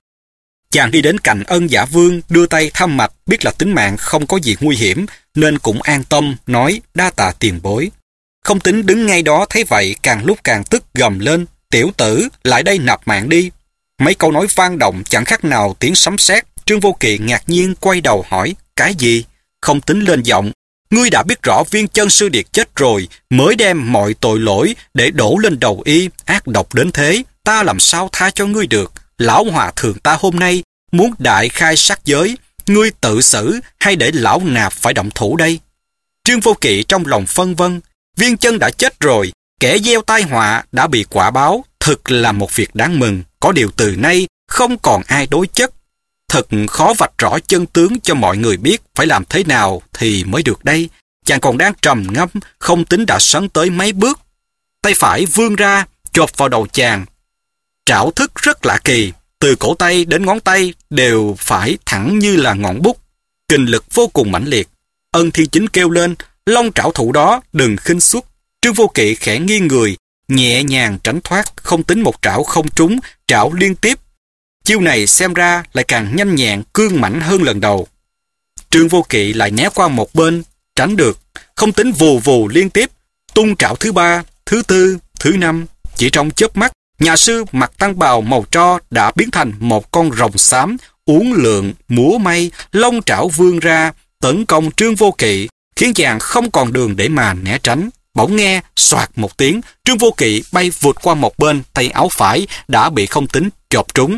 Chàng đi đến cạnh Ân Giả Vương, đưa tay thăm mạch, biết là tính mạng không có gì nguy hiểm, nên cũng an tâm, nói đa tạ tiền bối. Không Tính đứng ngay đó thấy vậy, càng lúc càng tức gầm lên, tiểu tử, lại đây nạp mạng đi. Mấy câu nói vang động chẳng khác nào tiếng sấm sét. Trương Vô Kỵ ngạc nhiên quay đầu hỏi, cái gì? Không Tính lên giọng: "Ngươi đã biết rõ Viên Chân Sư Điệt chết rồi, mới đem mọi tội lỗi để đổ lên đầu y, ác độc đến thế, ta làm sao tha cho ngươi được? Lão hòa thượng ta hôm nay muốn đại khai sát giới, ngươi tự xử hay để lão nạp phải động thủ đây?" Trương Vô Kỵ trong lòng phân vân. Viên Chân đã chết rồi, kẻ gieo tai họa đã bị quả báo, thực là một việc đáng mừng. Có điều từ nay không còn ai đối chất. Thật khó vạch rõ chân tướng cho mọi người biết phải làm thế nào thì mới được đây. Chàng còn đang trầm ngâm, Không Tính đã sấn tới mấy bước. Tay phải vươn ra, chộp vào đầu chàng. Trảo thức rất lạ kỳ, từ cổ tay đến ngón tay đều phải thẳng như là ngọn bút. Kình lực vô cùng mãnh liệt. Ân Thiên Chính kêu lên: "Long trảo thủ đó đừng khinh suất." Trương Vô Kỵ khẽ nghiêng người, nhẹ nhàng tránh thoát. Không Tính một trảo không trúng, trảo liên tiếp. Chiêu này xem ra lại càng nhanh nhẹn, cương mãnh hơn lần đầu. Trương Vô Kỵ lại né qua một bên, tránh được. Không Tính vù vù liên tiếp, tung trảo thứ ba, thứ tư, thứ năm. Chỉ trong chớp mắt, nhà sư mặc tăng bào màu tro đã biến thành một con rồng xám, uốn lượn, múa may, long trảo vươn ra, tấn công Trương Vô Kỵ, khiến chàng không còn đường để mà né tránh. Bỗng nghe soạt một tiếng, Trương Vô Kỵ bay vụt qua một bên, tay áo phải đã bị Không Tính chộp trúng.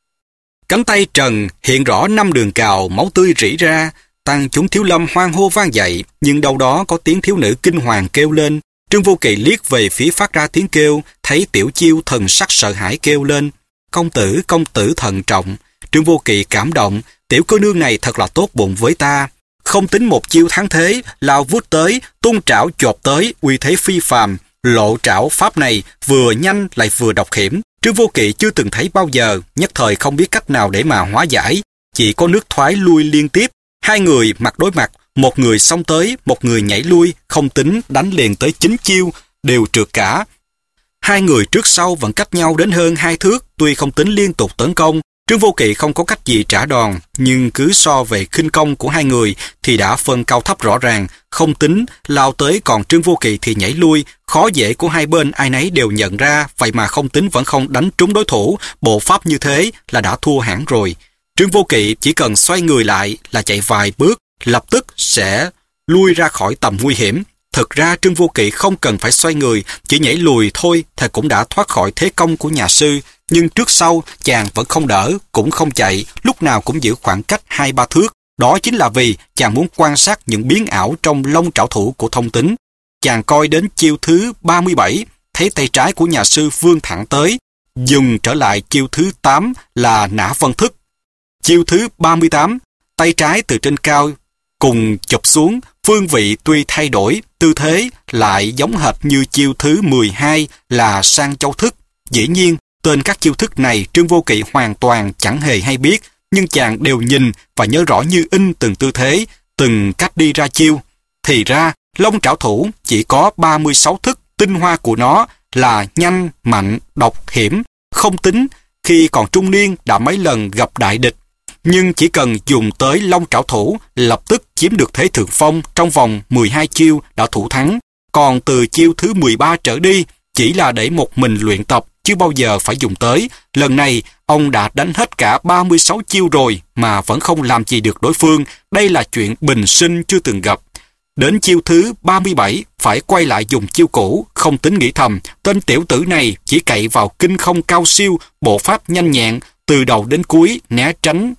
Cánh tay trần hiện rõ 5 đường cào, máu tươi rỉ ra. Tăng chúng Thiếu Lâm hoan hô vang dậy, nhưng đâu đó có tiếng thiếu nữ kinh hoàng kêu lên. Trương Vô Kỵ liếc về phía phát ra tiếng kêu, thấy Tiểu Chiêu thần sắc sợ hãi kêu lên: công tử thận trọng." Trương Vô Kỵ cảm động, tiểu cô nương này thật là tốt bụng với ta. Không Tính một chiêu thắng thế, lao vút tới, tung trảo chộp tới, uy thế phi phàm. Lộ trảo pháp này vừa nhanh lại vừa độc hiểm, Trương Vô Kỵ chưa từng thấy bao giờ, nhất thời không biết cách nào để mà hóa giải, chỉ có nước thoái lui liên tiếp. Hai người mặt đối mặt, một người xông tới, một người nhảy lui. Không Tính đánh liền tới 9 chiêu, đều trượt cả. Hai người trước sau vẫn cách nhau đến hơn 2 thước. Tuy Không Tính liên tục tấn công, Trương Vô Kỵ không có cách gì trả đòn, nhưng cứ so về khinh công của hai người thì đã phân cao thấp rõ ràng. Không Tính lao tới, còn Trương Vô Kỵ thì nhảy lui. Khó dễ của hai bên ai nấy đều nhận ra, vậy mà Không Tính vẫn không đánh trúng đối thủ. Bộ pháp như thế là đã thua hẳn rồi. Trương Vô Kỵ chỉ cần xoay người lại là chạy vài bước, lập tức sẽ lui ra khỏi tầm nguy hiểm. Thực ra Trương Vô Kỵ không cần phải xoay người, chỉ nhảy lùi thôi thì cũng đã thoát khỏi thế công của nhà sư. Nhưng trước sau chàng vẫn không đỡ, cũng không chạy, lúc nào cũng giữ khoảng cách 2-3 thước. Đó chính là vì chàng muốn quan sát những biến ảo trong long trảo thủ của Thông Tính. Chàng coi đến chiêu thứ 37, thấy tay trái của nhà sư vươn thẳng tới, dừng trở lại chiêu thứ 8 là nã vân thức. Chiêu thứ 38, tay trái từ trên cao cùng chụp xuống, phương vị tuy thay đổi, tư thế lại giống hệt như chiêu thứ 12 là sang châu thức. Dĩ nhiên, tên các chiêu thức này Trương Vô Kỵ hoàn toàn chẳng hề hay biết, nhưng chàng đều nhìn và nhớ rõ như in từng tư thế, từng cách đi ra chiêu. Thì ra, long trảo thủ chỉ có 36 thức, tinh hoa của nó là nhanh, mạnh, độc, hiểm. Không Tính khi còn trung niên đã mấy lần gặp đại địch, nhưng chỉ cần dùng tới long trảo thủ lập tức chiếm được thế thượng phong, trong vòng 12 chiêu đã thủ thắng. Còn từ chiêu thứ 13 trở đi chỉ là để một mình luyện tập, chưa bao giờ phải dùng tới. Lần này ông đã đánh hết cả 36 chiêu rồi mà vẫn không làm gì được đối phương. Đây là chuyện bình sinh chưa từng gặp. Đến chiêu thứ 37 phải quay lại dùng chiêu cũ. Không Tính nghĩ thầm, tên tiểu tử này chỉ cậy vào kinh không cao siêu, bộ pháp nhanh nhẹn, từ đầu đến cuối né tránh.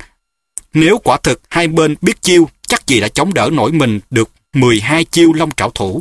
Nếu quả thực hai bên biết chiêu, chắc gì đã chống đỡ nổi mình được 12 chiêu long trảo thủ.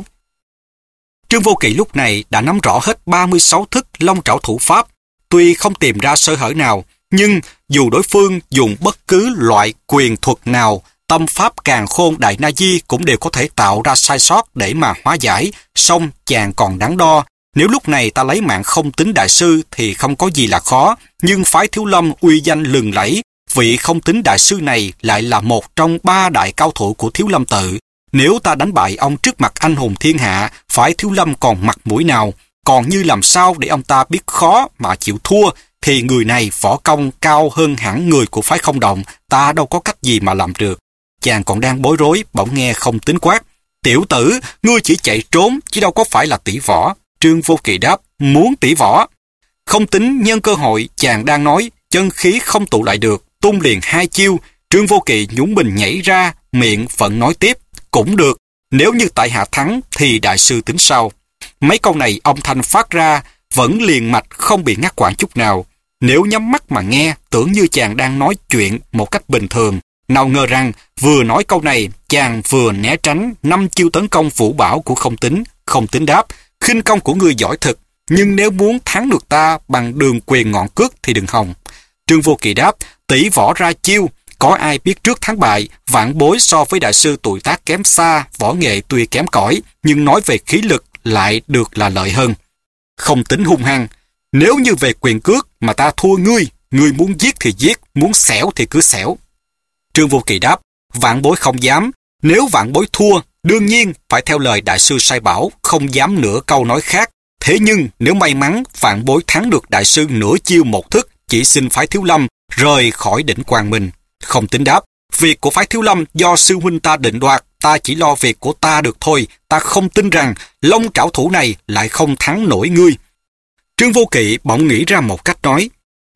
Trương Vô Kỵ lúc này đã nắm rõ hết 36 thức long trảo thủ pháp. Tuy không tìm ra sơ hở nào, nhưng dù đối phương dùng bất cứ loại quyền thuật nào, tâm pháp càn khôn đại na di cũng đều có thể tạo ra sai sót để mà hóa giải. Song chàng còn đắn đo, nếu lúc này ta lấy mạng Không Tính đại sư thì không có gì là khó, nhưng phái Thiếu Lâm uy danh lừng lẫy, vị Không Tính đại sư này lại là một trong 3 đại cao thủ của Thiếu Lâm tự. Nếu ta đánh bại ông trước mặt anh hùng thiên hạ, phái Thiếu Lâm còn mặt mũi nào? Còn như làm sao để ông ta biết khó mà chịu thua, thì người này võ công cao hơn hẳn người của phái Không Động, ta đâu có cách gì mà làm được. Chàng còn đang bối rối, bỗng nghe Không Tính quát: "Tiểu tử, ngươi chỉ chạy trốn chứ đâu có phải là tỷ võ." Trương Vô Kỵ đáp: "Muốn tỷ võ." Không Tính nhân cơ hội chàng đang nói, chân khí không tụ lại được, tung liền 2 chiêu. Trương Vô Kỵ nhún mình nhảy ra, miệng vẫn nói tiếp, cũng được, nếu như tại hạ thắng thì đại sư tính sau. Mấy câu này ông Thanh phát ra vẫn liền mạch, không bị ngắt quãng chút nào. Nếu nhắm mắt mà nghe, tưởng như chàng đang nói chuyện một cách bình thường. Nào ngờ rằng vừa nói câu này, chàng vừa né tránh 5 chiêu tấn công vũ bão của Không Tính. Không Tính đáp, khinh công của ngươi giỏi thực, nhưng nếu muốn thắng được ta bằng đường quyền ngọn cước thì đừng hòng. Trương Vô Kỵ đáp, tỷ võ ra chiêu, có ai biết trước thắng bại, vạn bối so với đại sư tuổi tác kém xa, võ nghệ tuy kém cỏi, nhưng nói về khí lực lại được là lợi hơn. Không Tính hung hăng, nếu như về quyền cước mà ta thua ngươi, ngươi muốn giết thì giết, muốn xẻo thì cứ xẻo. Trương Vô Kỵ đáp, vạn bối không dám, nếu vạn bối thua, đương nhiên phải theo lời đại sư sai bảo, không dám nửa câu nói khác. Thế nhưng nếu may mắn vạn bối thắng được đại sư nửa chiêu một thức, chỉ xin phái Thiếu Lâm rời khỏi đỉnh Quang Minh. Không Tính đáp, việc của phái Thiếu Lâm do sư huynh ta định đoạt, ta chỉ lo việc của ta được thôi, ta không tin rằng Long Trảo Thủ này lại không thắng nổi ngươi. Trương Vô Kỵ bỗng nghĩ ra một cách nói,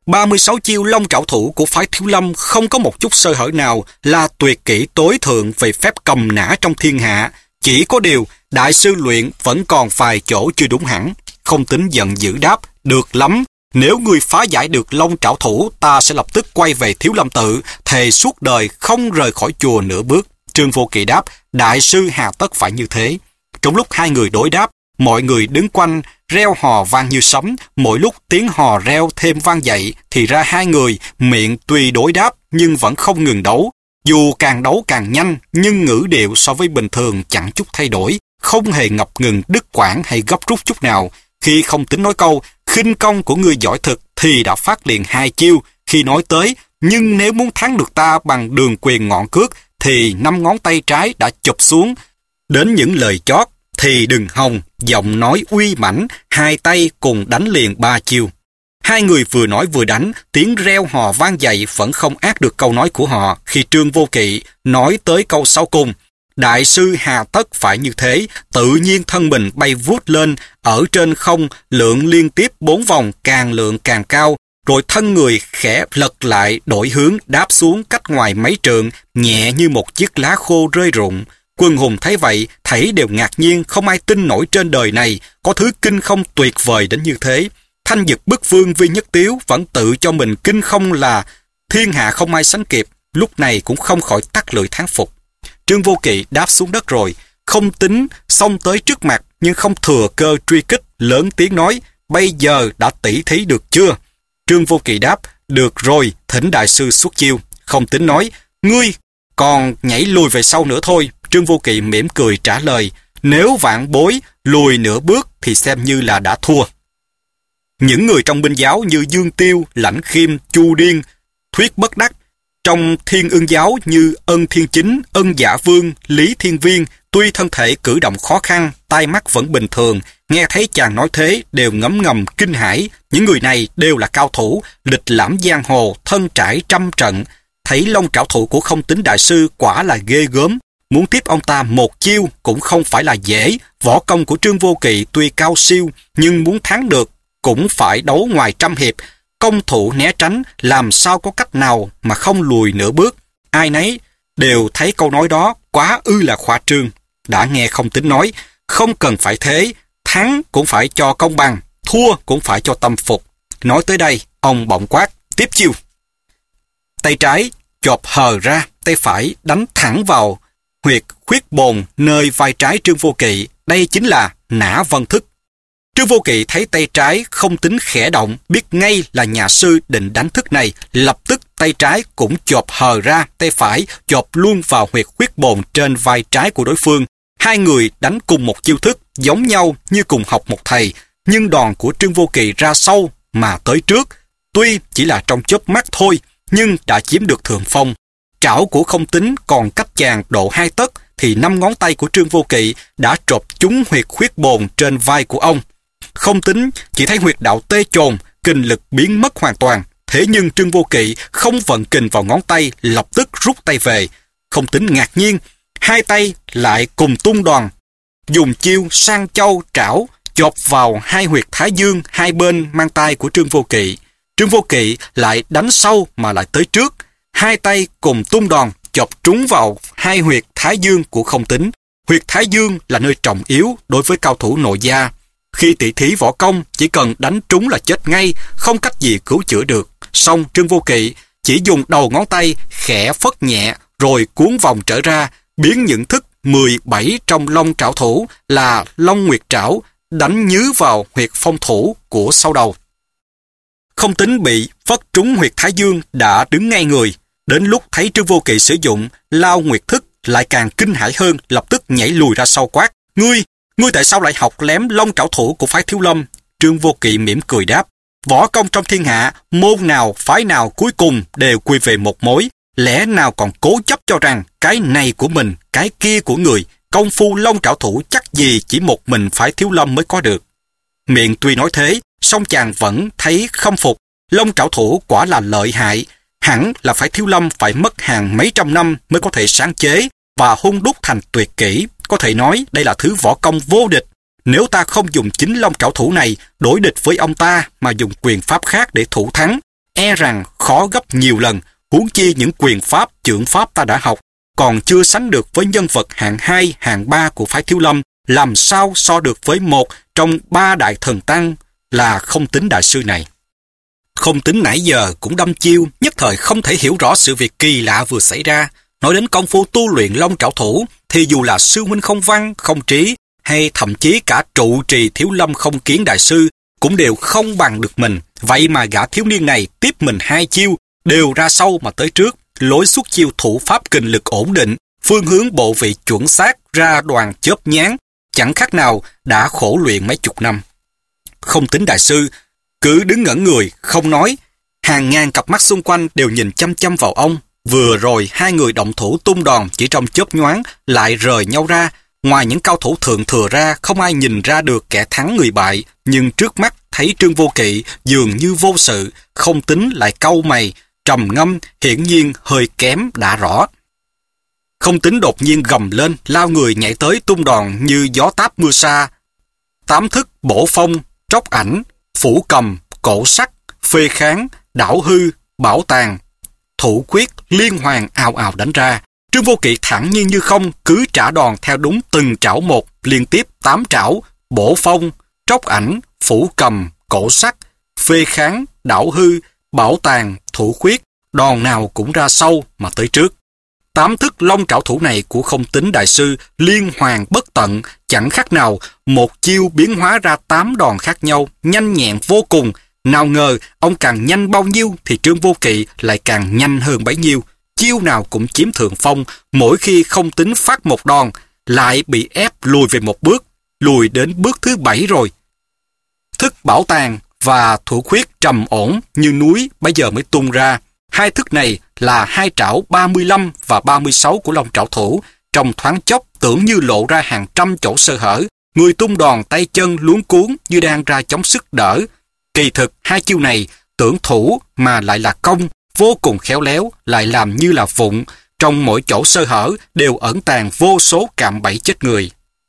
36 chiêu Long Trảo Thủ của phái Thiếu Lâm không có một chút sơ hở nào, là tuyệt kỹ tối thượng về phép cầm nã trong thiên hạ. Chỉ có điều, đại sư luyện vẫn còn vài chỗ chưa đúng hẳn. Không Tính giận dữ đáp, được lắm, nếu ngươi phá giải được Long Trảo Thủ, ta sẽ lập tức quay về Thiếu Lâm Tự, thề suốt đời không rời khỏi chùa nửa bước. Trương Vô Kỵ đáp, đại sư hà tất phải như thế. Trong lúc hai người đối đáp, mọi người đứng quanh reo hò vang như sấm. Mỗi lúc tiếng hò reo thêm vang dậy, thì ra hai người miệng tuy đối đáp nhưng vẫn không ngừng đấu. Dù càng đấu càng nhanh, nhưng ngữ điệu so với bình thường chẳng chút thay đổi, không hề ngập ngừng, đứt quãng hay gấp rút chút nào. Khi Không Tính nói câu khinh công của ngươi giỏi thực thì đã phát liền hai chiêu. Khi nói tới nhưng nếu muốn thắng được ta bằng đường quyền ngọn cước thì 5 ngón tay trái đã chụp xuống. Đến những lời chót thì đừng hòng, giọng nói uy mãnh, hai tay cùng đánh liền 3 chiêu. Hai người vừa nói vừa đánh, tiếng reo hò vang dậy vẫn không át được câu nói của họ. Khi Trương Vô Kỵ nói tới câu sau cùng, đại sư hà tất phải như thế, tự nhiên thân mình bay vút lên, ở trên không lượn liên tiếp 4 vòng, càng lượn càng cao, rồi thân người khẽ lật lại đổi hướng đáp xuống cách ngoài mấy trượng, nhẹ như một chiếc lá khô rơi rụng. Quân hùng thấy vậy, thảy đều ngạc nhiên, không ai tin nổi trên đời này có thứ kinh không tuyệt vời đến như thế. Thanh Dực Bức Vương Vi Nhất Tiếu vẫn tự cho mình kinh không là thiên hạ không ai sánh kịp, lúc này cũng không khỏi tắt lưỡi thán phục. Trương Vô Kỵ đáp xuống đất rồi, Không Tính xông tới trước mặt nhưng không thừa cơ truy kích, lớn tiếng nói, bây giờ đã tỉ thí được chưa? Trương Vô Kỵ đáp, được rồi, thỉnh đại sư xuất chiêu. Không Tính nói, ngươi còn nhảy lùi về sau nữa thôi. Trương Vô Kỵ mỉm cười trả lời, nếu vạn bối lùi nửa bước thì xem như là đã thua. Những người trong binh giáo như Dương Tiêu, Lãnh Khiêm, Chu Điên, Thuyết Bất Đắc, trong Thiên Ương giáo như Ân Thiên Chính, Ân Dạ Vương, Lý Thiên Viên, tuy thân thể cử động khó khăn, tai mắt vẫn bình thường, nghe thấy chàng nói thế đều ngấm ngầm kinh hãi. Những người này đều là cao thủ, lịch lãm giang hồ, thân trải trăm trận. Thấy Long Trảo Thủ của Không Tính đại sư quả là ghê gớm, muốn tiếp ông ta một chiêu cũng không phải là dễ. Võ công của Trương Vô Kỵ tuy cao siêu, nhưng muốn thắng được cũng phải đấu ngoài trăm hiệp. Công thủ né tránh, làm sao có cách nào mà không lùi nửa bước. Ai nấy đều thấy câu nói đó quá ư là khoa trương. Đã nghe Không Tính nói, không cần phải thế, thắng cũng phải cho công bằng, thua cũng phải cho tâm phục. Nói tới đây, ông bỗng quát, tiếp chiêu. Tay trái chộp hờ ra, tay phải đánh thẳng vào huyệt khuyết bồn nơi vai trái Trương Vô Kỵ. Đây chính là Nã Vân Thức. Trương Vô Kỵ thấy tay trái Không Tính khẽ động, biết ngay là nhà sư định đánh thức này, lập tức tay trái cũng chộp hờ ra, tay phải chộp luôn vào huyệt khuyết bồn trên vai trái của đối phương. Hai người đánh cùng một chiêu thức, giống nhau như cùng học một thầy, nhưng đòn của Trương Vô Kỵ ra sâu mà tới trước, tuy chỉ là trong chớp mắt thôi, nhưng đã chiếm được thượng phong. Trảo của Không Tính còn cách chàng độ 2 tấc, thì 5 ngón tay của Trương Vô Kỵ đã trộp trúng huyệt khuyết bồn trên vai của ông. Không Tính chỉ thấy huyệt đạo tê chồn, kình lực biến mất hoàn toàn. Thế nhưng Trương Vô Kỵ không vận kình vào ngón tay, lập tức rút tay về. Không Tính ngạc nhiên, hai tay lại cùng tung đòn, dùng chiêu sang châu trảo chộp vào hai huyệt thái dương hai bên mang tay của Trương Vô Kỵ. Trương Vô Kỵ lại đánh sâu mà lại tới trước, hai tay cùng tung đòn chộp trúng vào hai huyệt thái dương của Không Tín. Huyệt thái dương là nơi trọng yếu đối với cao thủ nội gia. Khi tỷ thí võ công, chỉ cần đánh trúng là chết ngay, không cách gì cứu chữa được. Song Trương Vô Kỵ chỉ dùng đầu ngón tay khẽ phất nhẹ rồi cuốn vòng trở ra, biến những thức 17 trong long trảo thủ là Long Nguyệt Trảo đánh nhứ vào huyệt phong thủ của sau đầu. Không Tín bị phất trúng huyệt thái dương đã đứng ngay người. Đến lúc thấy Trương Vô Kỵ sử dụng Lao Nguyệt Thức lại càng kinh hãi hơn, lập tức nhảy lùi ra sau quát: Ngươi tại sao lại học lém long trảo thủ của phái Thiếu Lâm? Trương Vô Kỵ mỉm cười đáp: võ công trong thiên hạ, môn nào phái nào cuối cùng đều quy về một mối. Lẽ nào còn cố chấp cho rằng cái này của mình, cái kia của người, công phu long trảo thủ chắc gì chỉ một mình phái Thiếu Lâm mới có được. Miệng tuy nói thế, song chàng vẫn thấy khâm phục. Long trảo thủ quả là lợi hại, hẳn là phái Thiếu Lâm phải mất hàng mấy trăm năm mới có thể sáng chế và hun đúc thành tuyệt kỹ. Có thể nói đây là thứ võ công vô địch. Nếu ta không dùng chính long trảo thủ này đối địch với ông ta mà dùng quyền pháp khác để thủ thắng, e rằng khó gấp nhiều lần. Huống chi những quyền pháp, chưởng pháp ta đã học còn chưa sánh được với nhân vật hạng 2, hạng 3 của phái Thiếu Lâm, làm sao so được với một trong 3 đại thần tăng là Không Tín đại sư này. Không Tín nãy giờ cũng đâm chiêu, nhất thời không thể hiểu rõ sự việc kỳ lạ vừa xảy ra. Nói đến công phu tu luyện long trảo thủ thì dù là sư huynh Không Văn, Không Trí hay thậm chí cả trụ trì Thiếu Lâm Không Kiến đại sư cũng đều không bằng được mình. Vậy mà gã thiếu niên này tiếp mình 2 chiêu đều ra sau mà tới trước, lối xuất chiêu thủ pháp kình lực ổn định, phương hướng bộ vị chuẩn xác, ra đoàn chớp nhán, chẳng khác nào đã khổ luyện mấy chục năm. Không Tín đại sư cứ đứng ngẩn người không nói, hàng ngàn cặp mắt xung quanh đều nhìn chăm chăm vào ông. Vừa rồi hai người động thủ tung đòn chỉ trong chớp nhoáng lại rời nhau ra. Ngoài những cao thủ thượng thừa ra, không ai nhìn ra được kẻ thắng người bại, nhưng trước mắt thấy Trương Vô Kỵ dường như vô sự, Không Tín lại cau mày trầm ngâm, hiển nhiên hơi kém đã rõ. Không Tín đột nhiên gầm lên, lao người nhảy tới tung đòn như gió táp mưa sa. 8 thức bổ phong, tróc ảnh, phủ cầm, cổ sắc, phê kháng, đảo hư, bảo tàng, thủ quyết, liên hoàn ào ào đánh ra. Trương Vô Kỵ thẳng nhiên như không, cứ trả đòn theo đúng từng trảo một, liên tiếp 8 trảo, bổ phong, tróc ảnh, phủ cầm, cổ sắc, phê kháng, đảo hư, bảo tàng, thủ quyết, đòn nào cũng ra sâu mà tới trước. 8 thức long trảo thủ này của Không Tín đại sư liên hoàn bất tận, chẳng khác nào một chiêu biến hóa ra 8 đòn khác nhau, nhanh nhẹn vô cùng. Nào ngờ ông càng nhanh bao nhiêu thì Trương Vô Kỵ lại càng nhanh hơn bấy nhiêu. Chiêu nào cũng chiếm thượng phong, mỗi khi Không Tín phát một đòn lại bị ép lùi về một bước, lùi đến bước thứ 7 rồi. Thức bảo tàng và thủ quyết trầm ổn như núi bây giờ mới tung ra. Hai thức này là hai trảo 35 và 36 của long trảo thủ, trong thoáng chốc tưởng như lộ ra hàng trăm chỗ sơ hở. Người tung đòn tay chân luống cuống như đang ra chống sức đỡ. Kỳ thực hai chiêu này tưởng thủ mà lại là công, vô cùng khéo léo, lại làm như là vụng. Trong mỗi chỗ sơ hở đều ẩn tàng vô số cạm bẫy chết người.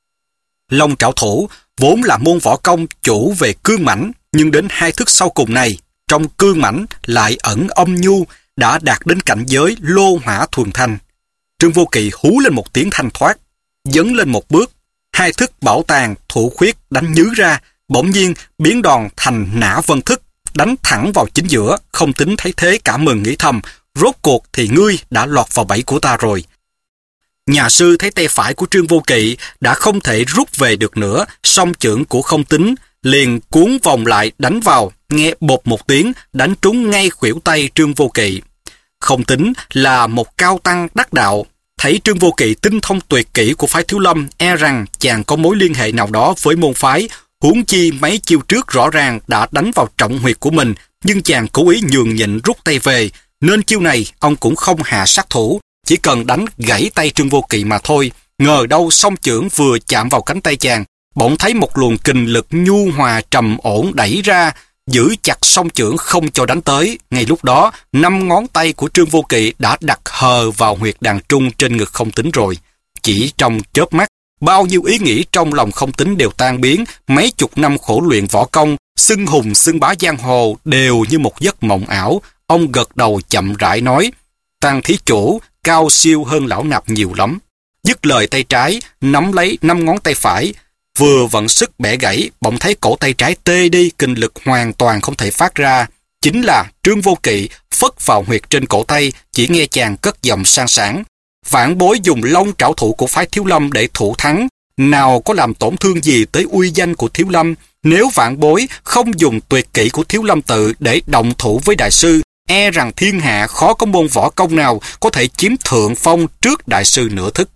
Long trảo thủ vốn là môn võ công chủ về cương mãnh, nhưng đến hai thức sau cùng này, trong cương mãnh lại ẩn âm nhu, đã đạt đến cảnh giới lô hỏa thuần thanh. Trương Vô Kỵ hú lên một tiếng thanh thoát, dấn lên một bước, hai thức bảo tàng, thủ khuyết đánh nhứ ra, bỗng nhiên biến đòn thành nã vân thức, đánh thẳng vào chính giữa. Không Tín thấy thế cả mừng nghĩ thầm, rốt cuộc thì ngươi đã lọt vào bẫy của ta rồi. Nhà sư thấy tay phải của Trương Vô Kỵ đã không thể rút về được nữa, song chưởng của Không Tín liền cuốn vòng lại đánh vào, nghe bột một tiếng, đánh trúng ngay khuỷu tay Trương Vô Kỵ. Không Tín là một cao tăng đắc đạo, thấy Trương Vô Kỵ tinh thông tuyệt kỹ của phái Thiếu Lâm, e rằng chàng có mối liên hệ nào đó với môn phái. Huống chi mấy chiêu trước rõ ràng đã đánh vào trọng huyệt của mình, nhưng chàng cố ý nhường nhịn rút tay về, nên chiêu này ông cũng không hạ sát thủ, chỉ cần đánh gãy tay Trương Vô Kỵ mà thôi. Ngờ đâu song chưởng vừa chạm vào cánh tay chàng, bỗng thấy một luồng kình lực nhu hòa trầm ổn đẩy ra, giữ chặt song chưởng không cho đánh tới. Ngay lúc đó, 5 ngón tay của Trương Vô Kỵ đã đặt hờ vào huyệt đàn trung trên ngực Không Tín rồi. Chỉ trong chớp mắt, bao nhiêu ý nghĩ trong lòng Không Tín đều tan biến. Mấy chục năm khổ luyện võ công, xưng hùng xưng bá giang hồ đều như một giấc mộng ảo. Ông gật đầu chậm rãi nói: Tăng thí chủ, cao siêu hơn lão nạp nhiều lắm. Dứt lời tay trái, nắm lấy 5 ngón tay phải, vừa vận sức bẻ gãy, bỗng thấy cổ tay trái tê đi, kinh lực hoàn toàn không thể phát ra. Chính là Trương Vô Kỵ phất vào huyệt trên cổ tay, chỉ nghe chàng cất giọng sang sảng: Vãn bối dùng long trảo thủ của phái Thiếu Lâm để thủ thắng, nào có làm tổn thương gì tới uy danh của Thiếu Lâm. Nếu vãn bối không dùng tuyệt kỹ của Thiếu Lâm tự để động thủ với đại sư, e rằng thiên hạ khó có môn võ công nào có thể chiếm thượng phong trước đại sư nửa thức.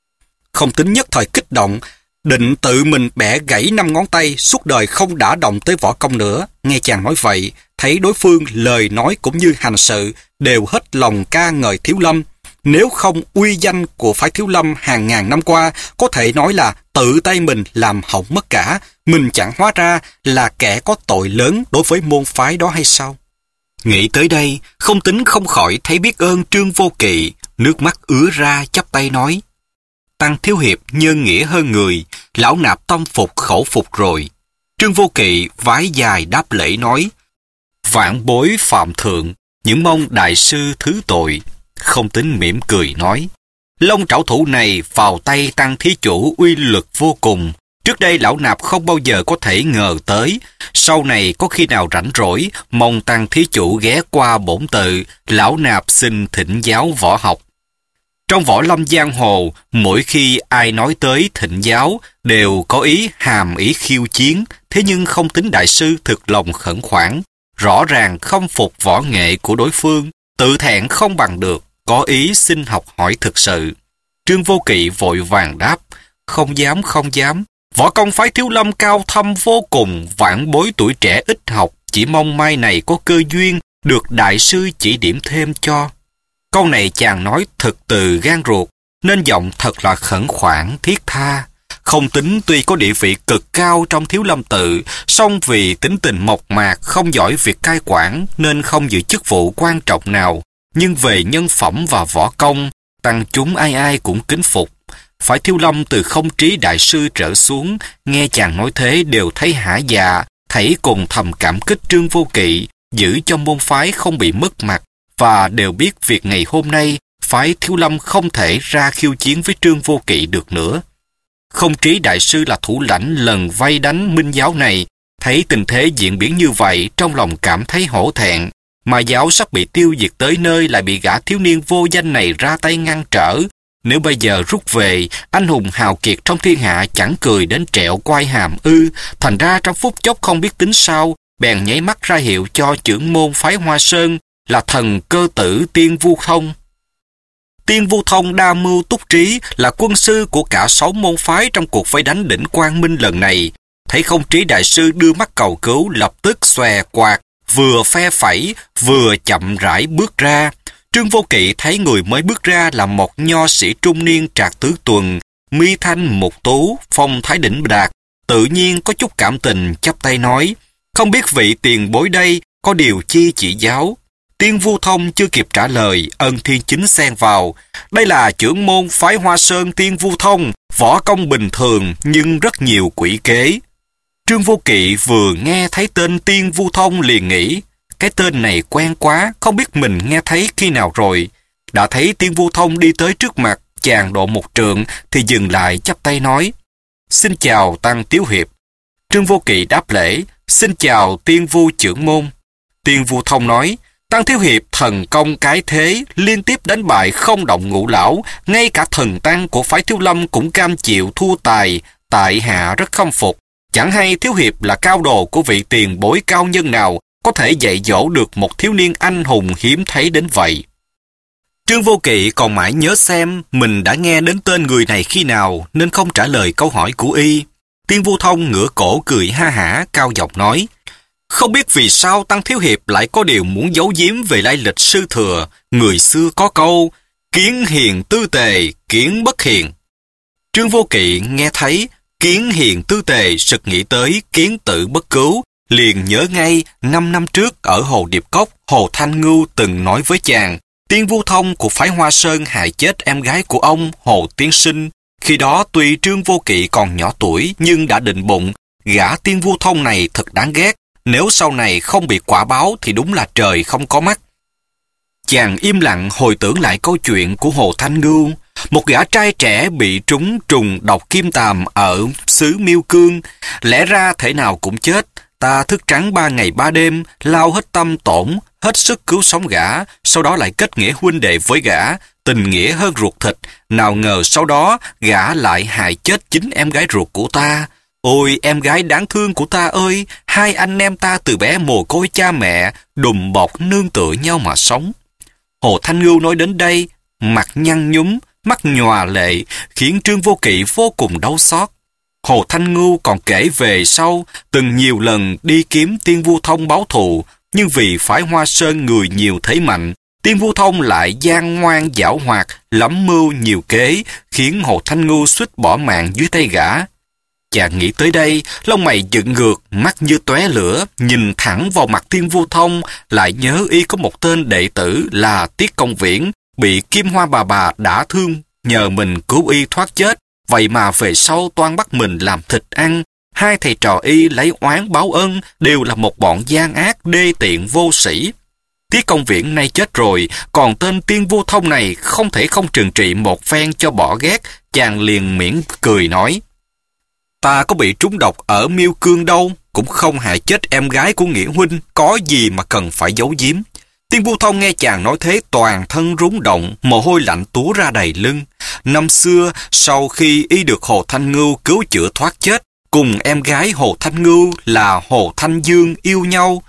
Không Tính nhất thời kích động, định tự mình bẻ gãy 5 ngón tay, suốt đời không đả động tới võ công nữa. Nghe chàng nói vậy, thấy đối phương lời nói cũng như hành sự đều hết lòng ca ngợi Thiếu Lâm. Nếu không uy danh của phái Thiếu Lâm hàng ngàn năm qua, có thể nói là tự tay mình làm hỏng mất cả. Mình chẳng hóa ra là kẻ có tội lớn đối với môn phái đó hay sao? Nghĩ tới đây, Không Tính không khỏi thấy biết ơn Trương Vô Kỵ, nước mắt ứa ra chắp tay nói: Tăng thiếu hiệp nhân nghĩa hơn người, lão nạp tâm phục khẩu phục rồi. Trương Vô Kỵ vái dài đáp lễ nói: Vãn bối phạm thượng, những mong đại sư thứ tội. Không Tính mỉm cười nói: Long trảo thủ này vào tay Tăng thí chủ uy lực vô cùng. Trước đây lão nạp không bao giờ có thể ngờ tới. Sau này có khi nào rảnh rỗi, mong Tăng thí chủ ghé qua bổn tự, lão nạp xin thỉnh giáo võ học. Trong võ lâm giang hồ, mỗi khi ai nói tới thỉnh giáo, đều có ý hàm ý khiêu chiến. Thế nhưng Không Tính đại sư thực lòng khẩn khoản, rõ ràng không phục võ nghệ của đối phương, tự thẹn không bằng được, có ý xin học hỏi thực sự. Trương Vô Kỵ vội vàng đáp: Không dám, không dám. Võ công phái Thiếu Lâm cao thâm vô cùng, vãn bối tuổi trẻ ít học, chỉ mong mai này có cơ duyên được đại sư chỉ điểm thêm cho. Câu này chàng nói thật từ gan ruột, nên giọng thật là khẩn khoản thiết tha. Không Tính tuy có địa vị cực cao trong Thiếu Lâm tự, song vì tính tình mộc mạc, không giỏi việc cai quản nên không giữ chức vụ quan trọng nào. Nhưng về nhân phẩm và võ công, tăng chúng ai ai cũng kính phục. Phải Thiếu Lâm từ Không Trí đại sư trở xuống, nghe chàng nói thế đều thấy hả dạ, thảy cùng thầm cảm kích Trương Vô Kỵ, giữ cho môn phái không bị mất mặt, và đều biết việc ngày hôm nay phái Thiếu Lâm không thể ra khiêu chiến với Trương Vô Kỵ được nữa. Không Trí đại sư là thủ lãnh lần vây đánh Minh giáo này, thấy tình thế diễn biến như vậy, trong lòng cảm thấy hổ thẹn. Mà giáo sắp bị tiêu diệt tới nơi, lại bị gã thiếu niên vô danh này ra tay ngăn trở. Nếu bây giờ rút về, anh hùng hào kiệt trong thiên hạ chẳng cười đến trẹo quai hàm ư. Thành ra trong phút chốc không biết tính sao, bèn nháy mắt ra hiệu cho trưởng môn phái Hoa Sơn là thần cơ tử Tiên Vu Thông. Tiên Vu Thông đa mưu túc trí, là quân sư của cả 6 môn phái trong cuộc vây đánh đỉnh Quang Minh lần này. Thấy Không Trí đại sư đưa mắt cầu cứu, lập tức xòe quạt, vừa phe phẩy vừa chậm rãi bước ra. Trương Vô Kỵ thấy người mới bước ra là một nho sĩ trung niên trạc tứ tuần, mi thanh mục tú, phong thái đỉnh đạt, tự nhiên có chút cảm tình, chắp tay nói: Không biết vị tiền bối đây có điều chi chỉ giáo. Tiên Vu Thông chưa kịp trả lời, Ân Thiên Chính xen vào: Đây là trưởng môn phái Hoa Sơn Tiên Vu Thông, võ công bình thường nhưng rất nhiều quỷ kế. Trương Vô Kỵ vừa nghe thấy tên Tiên Vu Thông liền nghĩ: Cái tên này quen quá, không biết mình nghe thấy khi nào rồi. Đã thấy Tiên Vu Thông đi tới trước mặt, chàng độ một trượng thì dừng lại chắp tay nói: Xin chào Tăng Tiếu Hiệp. Trương Vô Kỵ đáp lễ: Xin chào Tiên Vu trưởng môn. Tiên Vu Thông nói: Tăng Thiếu Hiệp thần công cái thế, liên tiếp đánh bại không động ngũ lão, ngay cả thần tăng của phái Thiếu Lâm cũng cam chịu thua tài, tại hạ rất khâm phục. Chẳng hay Thiếu Hiệp là cao đồ của vị tiền bối cao nhân nào có thể dạy dỗ được một thiếu niên anh hùng hiếm thấy đến vậy. Trương Vô Kỵ còn mãi nhớ xem mình đã nghe đến tên người này khi nào, nên không trả lời câu hỏi của y. Tiên Vu Thông ngửa cổ cười ha hả, cao giọng nói: Không biết vì sao Tăng Thiếu Hiệp lại có điều muốn giấu giếm về lai lịch sư thừa. Người xưa có câu: Kiến hiền tư tề, kiến bất hiền. Trương Vô Kỵ nghe thấy kiến hiền tư tề, sực nghĩ tới kiến tử bất cứu, liền nhớ ngay 5 năm trước ở Hồ Điệp Cốc, Hồ Thanh Ngưu từng nói với chàng: Tiên Vu Thông của phái Hoa Sơn hại chết em gái của ông, Hồ Tiên Sinh. Khi đó tuy Trương Vô Kỵ còn nhỏ tuổi, nhưng đã định bụng, gã Tiên Vu Thông này thật đáng ghét, nếu sau này không bị quả báo thì đúng là trời không có mắt. Chàng im lặng hồi tưởng lại câu chuyện của Hồ Thanh Ngưu, một gã trai trẻ bị trúng trùng độc kim tàm ở xứ Miêu Cương. Lẽ ra thể nào cũng chết, ta thức trắng 3 ngày 3 đêm, lao hết tâm tổn, hết sức cứu sống gã, sau đó lại kết nghĩa huynh đệ với gã, tình nghĩa hơn ruột thịt. Nào ngờ sau đó gã lại hại chết chính em gái ruột của ta. Ôi em gái đáng thương của ta ơi, hai anh em ta từ bé mồ côi cha mẹ, đùm bọc nương tựa nhau mà sống. Hồ Thanh Ngưu nói đến đây, mặt nhăn nhúm, mắt nhòa lệ, khiến Trương Vô Kỵ vô cùng đau xót. Hồ Thanh Ngưu còn kể về sau, từng nhiều lần đi kiếm Tiên Vu Thông báo thù, nhưng vì phái Hoa Sơn người nhiều thế mạnh, Tiên Vu Thông lại gian ngoan giảo hoạt, lắm mưu nhiều kế, khiến Hồ Thanh Ngưu suýt bỏ mạng dưới tay gã. Chàng nghĩ tới đây, lông mày dựng ngược, mắt như tóe lửa, nhìn thẳng vào mặt Tiên Vu Thông, lại nhớ y có một tên đệ tử là Tiết Công Viễn, bị Kim Hoa bà đã thương, nhờ mình cứu y thoát chết, vậy mà về sau toan bắt mình làm thịt ăn. Hai thầy trò y lấy oán báo ân, đều là một bọn gian ác đê tiện vô sĩ. Tiết Công Viễn nay chết rồi, còn tên Tiên Vu Thông này không thể không trừng trị một phen cho bỏ ghét. Chàng liền mỉm cười nói: Ta có bị trúng độc ở Miêu Cương đâu, cũng không hại chết em gái của Nghĩa huynh, có gì mà cần phải giấu giếm. Tiên Vu Thông nghe chàng nói thế toàn thân rúng động, mồ hôi lạnh túa ra đầy lưng. Năm xưa, sau khi y được Hồ Thanh Ngưu cứu chữa thoát chết, cùng em gái Hồ Thanh Ngưu là Hồ Thanh Dương yêu nhau.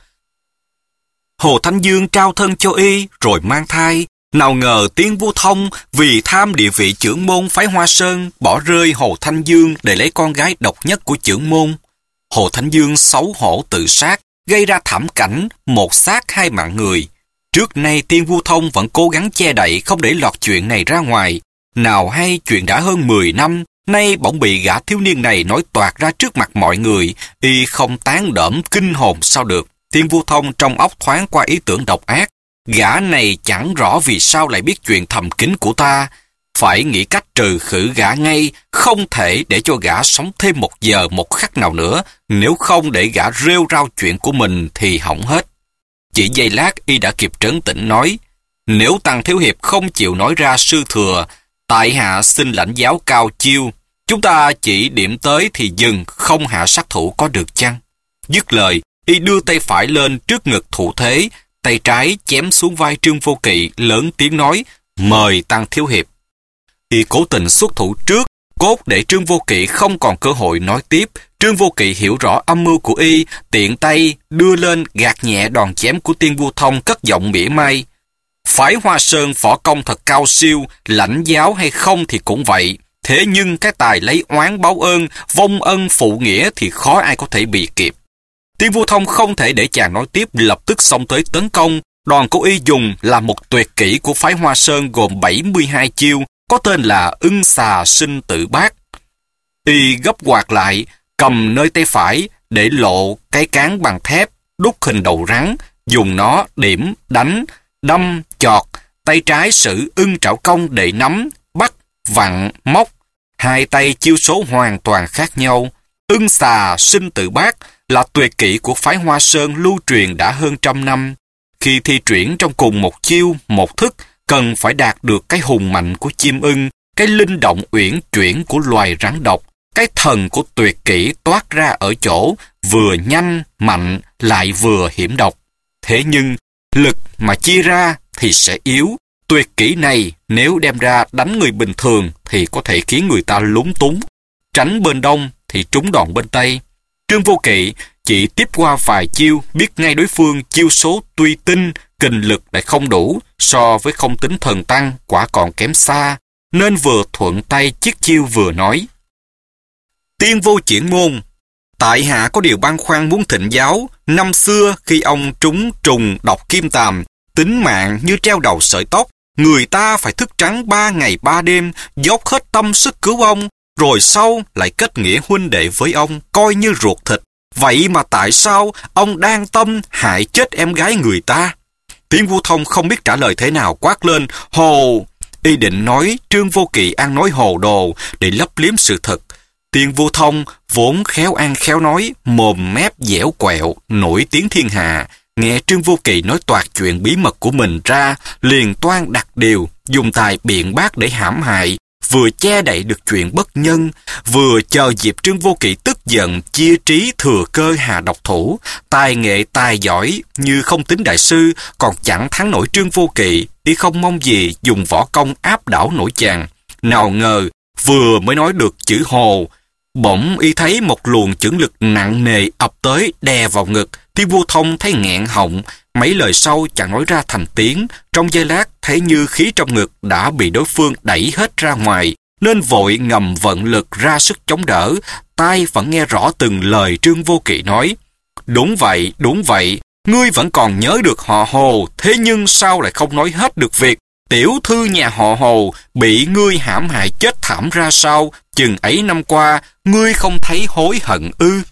Hồ Thanh Dương trao thân cho y rồi mang thai. Nào ngờ Tiên Vu Thông vì tham địa vị trưởng môn phái Hoa Sơn bỏ rơi Hồ Thanh Dương để lấy con gái độc nhất của trưởng môn. Hồ Thanh Dương xấu hổ tự sát, gây ra thảm cảnh một xác hai mạng người. Trước nay Tiên Vu Thông vẫn cố gắng che đậy không để lọt chuyện này ra ngoài. Nào hay chuyện đã hơn 10 năm, nay bỗng bị gã thiếu niên này nói toạc ra trước mặt mọi người, y không tán đỡm kinh hồn sao được. Tiên Vu Thông trong óc thoáng qua ý tưởng độc ác. Gã này chẳng rõ vì sao lại biết chuyện thầm kín của ta. Phải nghĩ cách trừ khử gã ngay, không thể để cho gã sống thêm một giờ một khắc nào nữa, nếu không để gã rêu rao chuyện của mình thì hỏng hết. Chỉ giây lát y đã kịp trấn tĩnh nói: Nếu Tăng Thiếu Hiệp không chịu nói ra sư thừa, tại hạ xin lãnh giáo cao chiêu. Chúng ta chỉ điểm tới thì dừng, không hạ sát thủ có được chăng? Dứt lời, y đưa tay phải lên trước ngực thủ thế, tay trái chém xuống vai Trương Vô Kỵ, lớn tiếng nói: Mời Tăng Thiếu Hiệp. Y cố tình xuất thủ trước, cốt để Trương Vô Kỵ không còn cơ hội nói tiếp. Trương Vô Kỵ hiểu rõ âm mưu của y, tiện tay đưa lên gạt nhẹ đòn chém của Tiên Vu Thông, cất giọng mỉa mai: Phái Hoa Sơn võ công thật cao siêu, lãnh giáo hay không thì cũng vậy. Thế nhưng cái tài lấy oán báo ơn, vong ân phụ nghĩa thì khó ai có thể bị kịp. Tiên Vu Thông không thể để chàng nói tiếp, lập tức xông tới tấn công. Đòn của y dùng là một tuyệt kỹ của phái Hoa Sơn gồm 72 chiêu, có tên là Ưng Xà Sinh Tử Bát. Y gấp quạt lại, cầm nơi tay phải để lộ cái cán bằng thép, đúc hình đầu rắn, dùng nó điểm, đánh, đâm, chọt. Tay trái sử ưng trảo công để nắm, bắt, vặn, móc. Hai tay chiêu số hoàn toàn khác nhau. Ưng Xà Sinh Tử Bát là tuyệt kỹ của phái Hoa Sơn lưu truyền đã hơn 100 năm. Khi thi triển trong cùng một chiêu, một thức, cần phải đạt được cái hùng mạnh của chim ưng, cái linh động uyển chuyển của loài rắn độc, cái thần của tuyệt kỹ toát ra ở chỗ vừa nhanh, mạnh, lại vừa hiểm độc. Thế nhưng, lực mà chia ra thì sẽ yếu. Tuyệt kỹ này nếu đem ra đánh người bình thường thì có thể khiến người ta lúng túng. Tránh bên đông thì trúng đòn bên tây. Trương Vô Kỵ chỉ tiếp qua vài chiêu, biết ngay đối phương chiêu số tuy tinh, kình lực lại không đủ, so với không tính thần tăng quả còn kém xa, nên vừa thuận tay chiếc chiêu vừa nói: Tiên Vô Triển Môn, tại hạ có điều băn khoăn muốn thịnh giáo. Năm xưa khi ông trúng trùng độc kim tàm, tính mạng như treo đầu sợi tóc, người ta phải thức trắng 3 ngày 3 đêm, dốc hết tâm sức cứu ông, rồi sau lại kết nghĩa huynh đệ với ông, coi như ruột thịt. Vậy mà tại sao ông đang tâm hại chết em gái người ta? Tiên Vu Thông không biết trả lời thế nào, quát lên: Hồ! Y định nói Trương Vô Kỵ ăn nói hồ đồ để lấp liếm sự thật. Tiên Vu Thông vốn khéo ăn khéo nói, mồm mép dẻo quẹo, nổi tiếng thiên hạ. nghe Trương Vô Kỵ nói toạc chuyện bí mật của mình ra, liền toan đặt điều, dùng tài biện bác để hãm hại, vừa che đậy được chuyện bất nhân, vừa chờ dịp Trương Vô Kỵ tức giận chia trí thừa cơ hạ độc thủ. Tài nghệ tài giỏi như không tính đại sư, còn chẳng thắng nổi Trương Vô Kỵ, y không mong gì dùng võ công áp đảo nổi chàng. Nào ngờ vừa mới nói được chữ hồ, bỗng y thấy một luồng chưởng lực nặng nề ập tới đè vào ngực. Tiêu Vô Thông thấy nghẹn họng, mấy lời sau chẳng nói ra thành tiếng. Trong giây lát thấy như khí trong ngực đã bị đối phương đẩy hết ra ngoài, nên vội ngầm vận lực ra sức chống đỡ. Tai vẫn nghe rõ từng lời Trương Vô Kỵ nói. Đúng vậy, ngươi vẫn còn nhớ được họ Hồ, thế nhưng sao lại không nói hết được việc tiểu thư nhà họ Hồ bị ngươi hãm hại chết thảm ra sao? Chừng ấy năm qua, ngươi không thấy hối hận ư?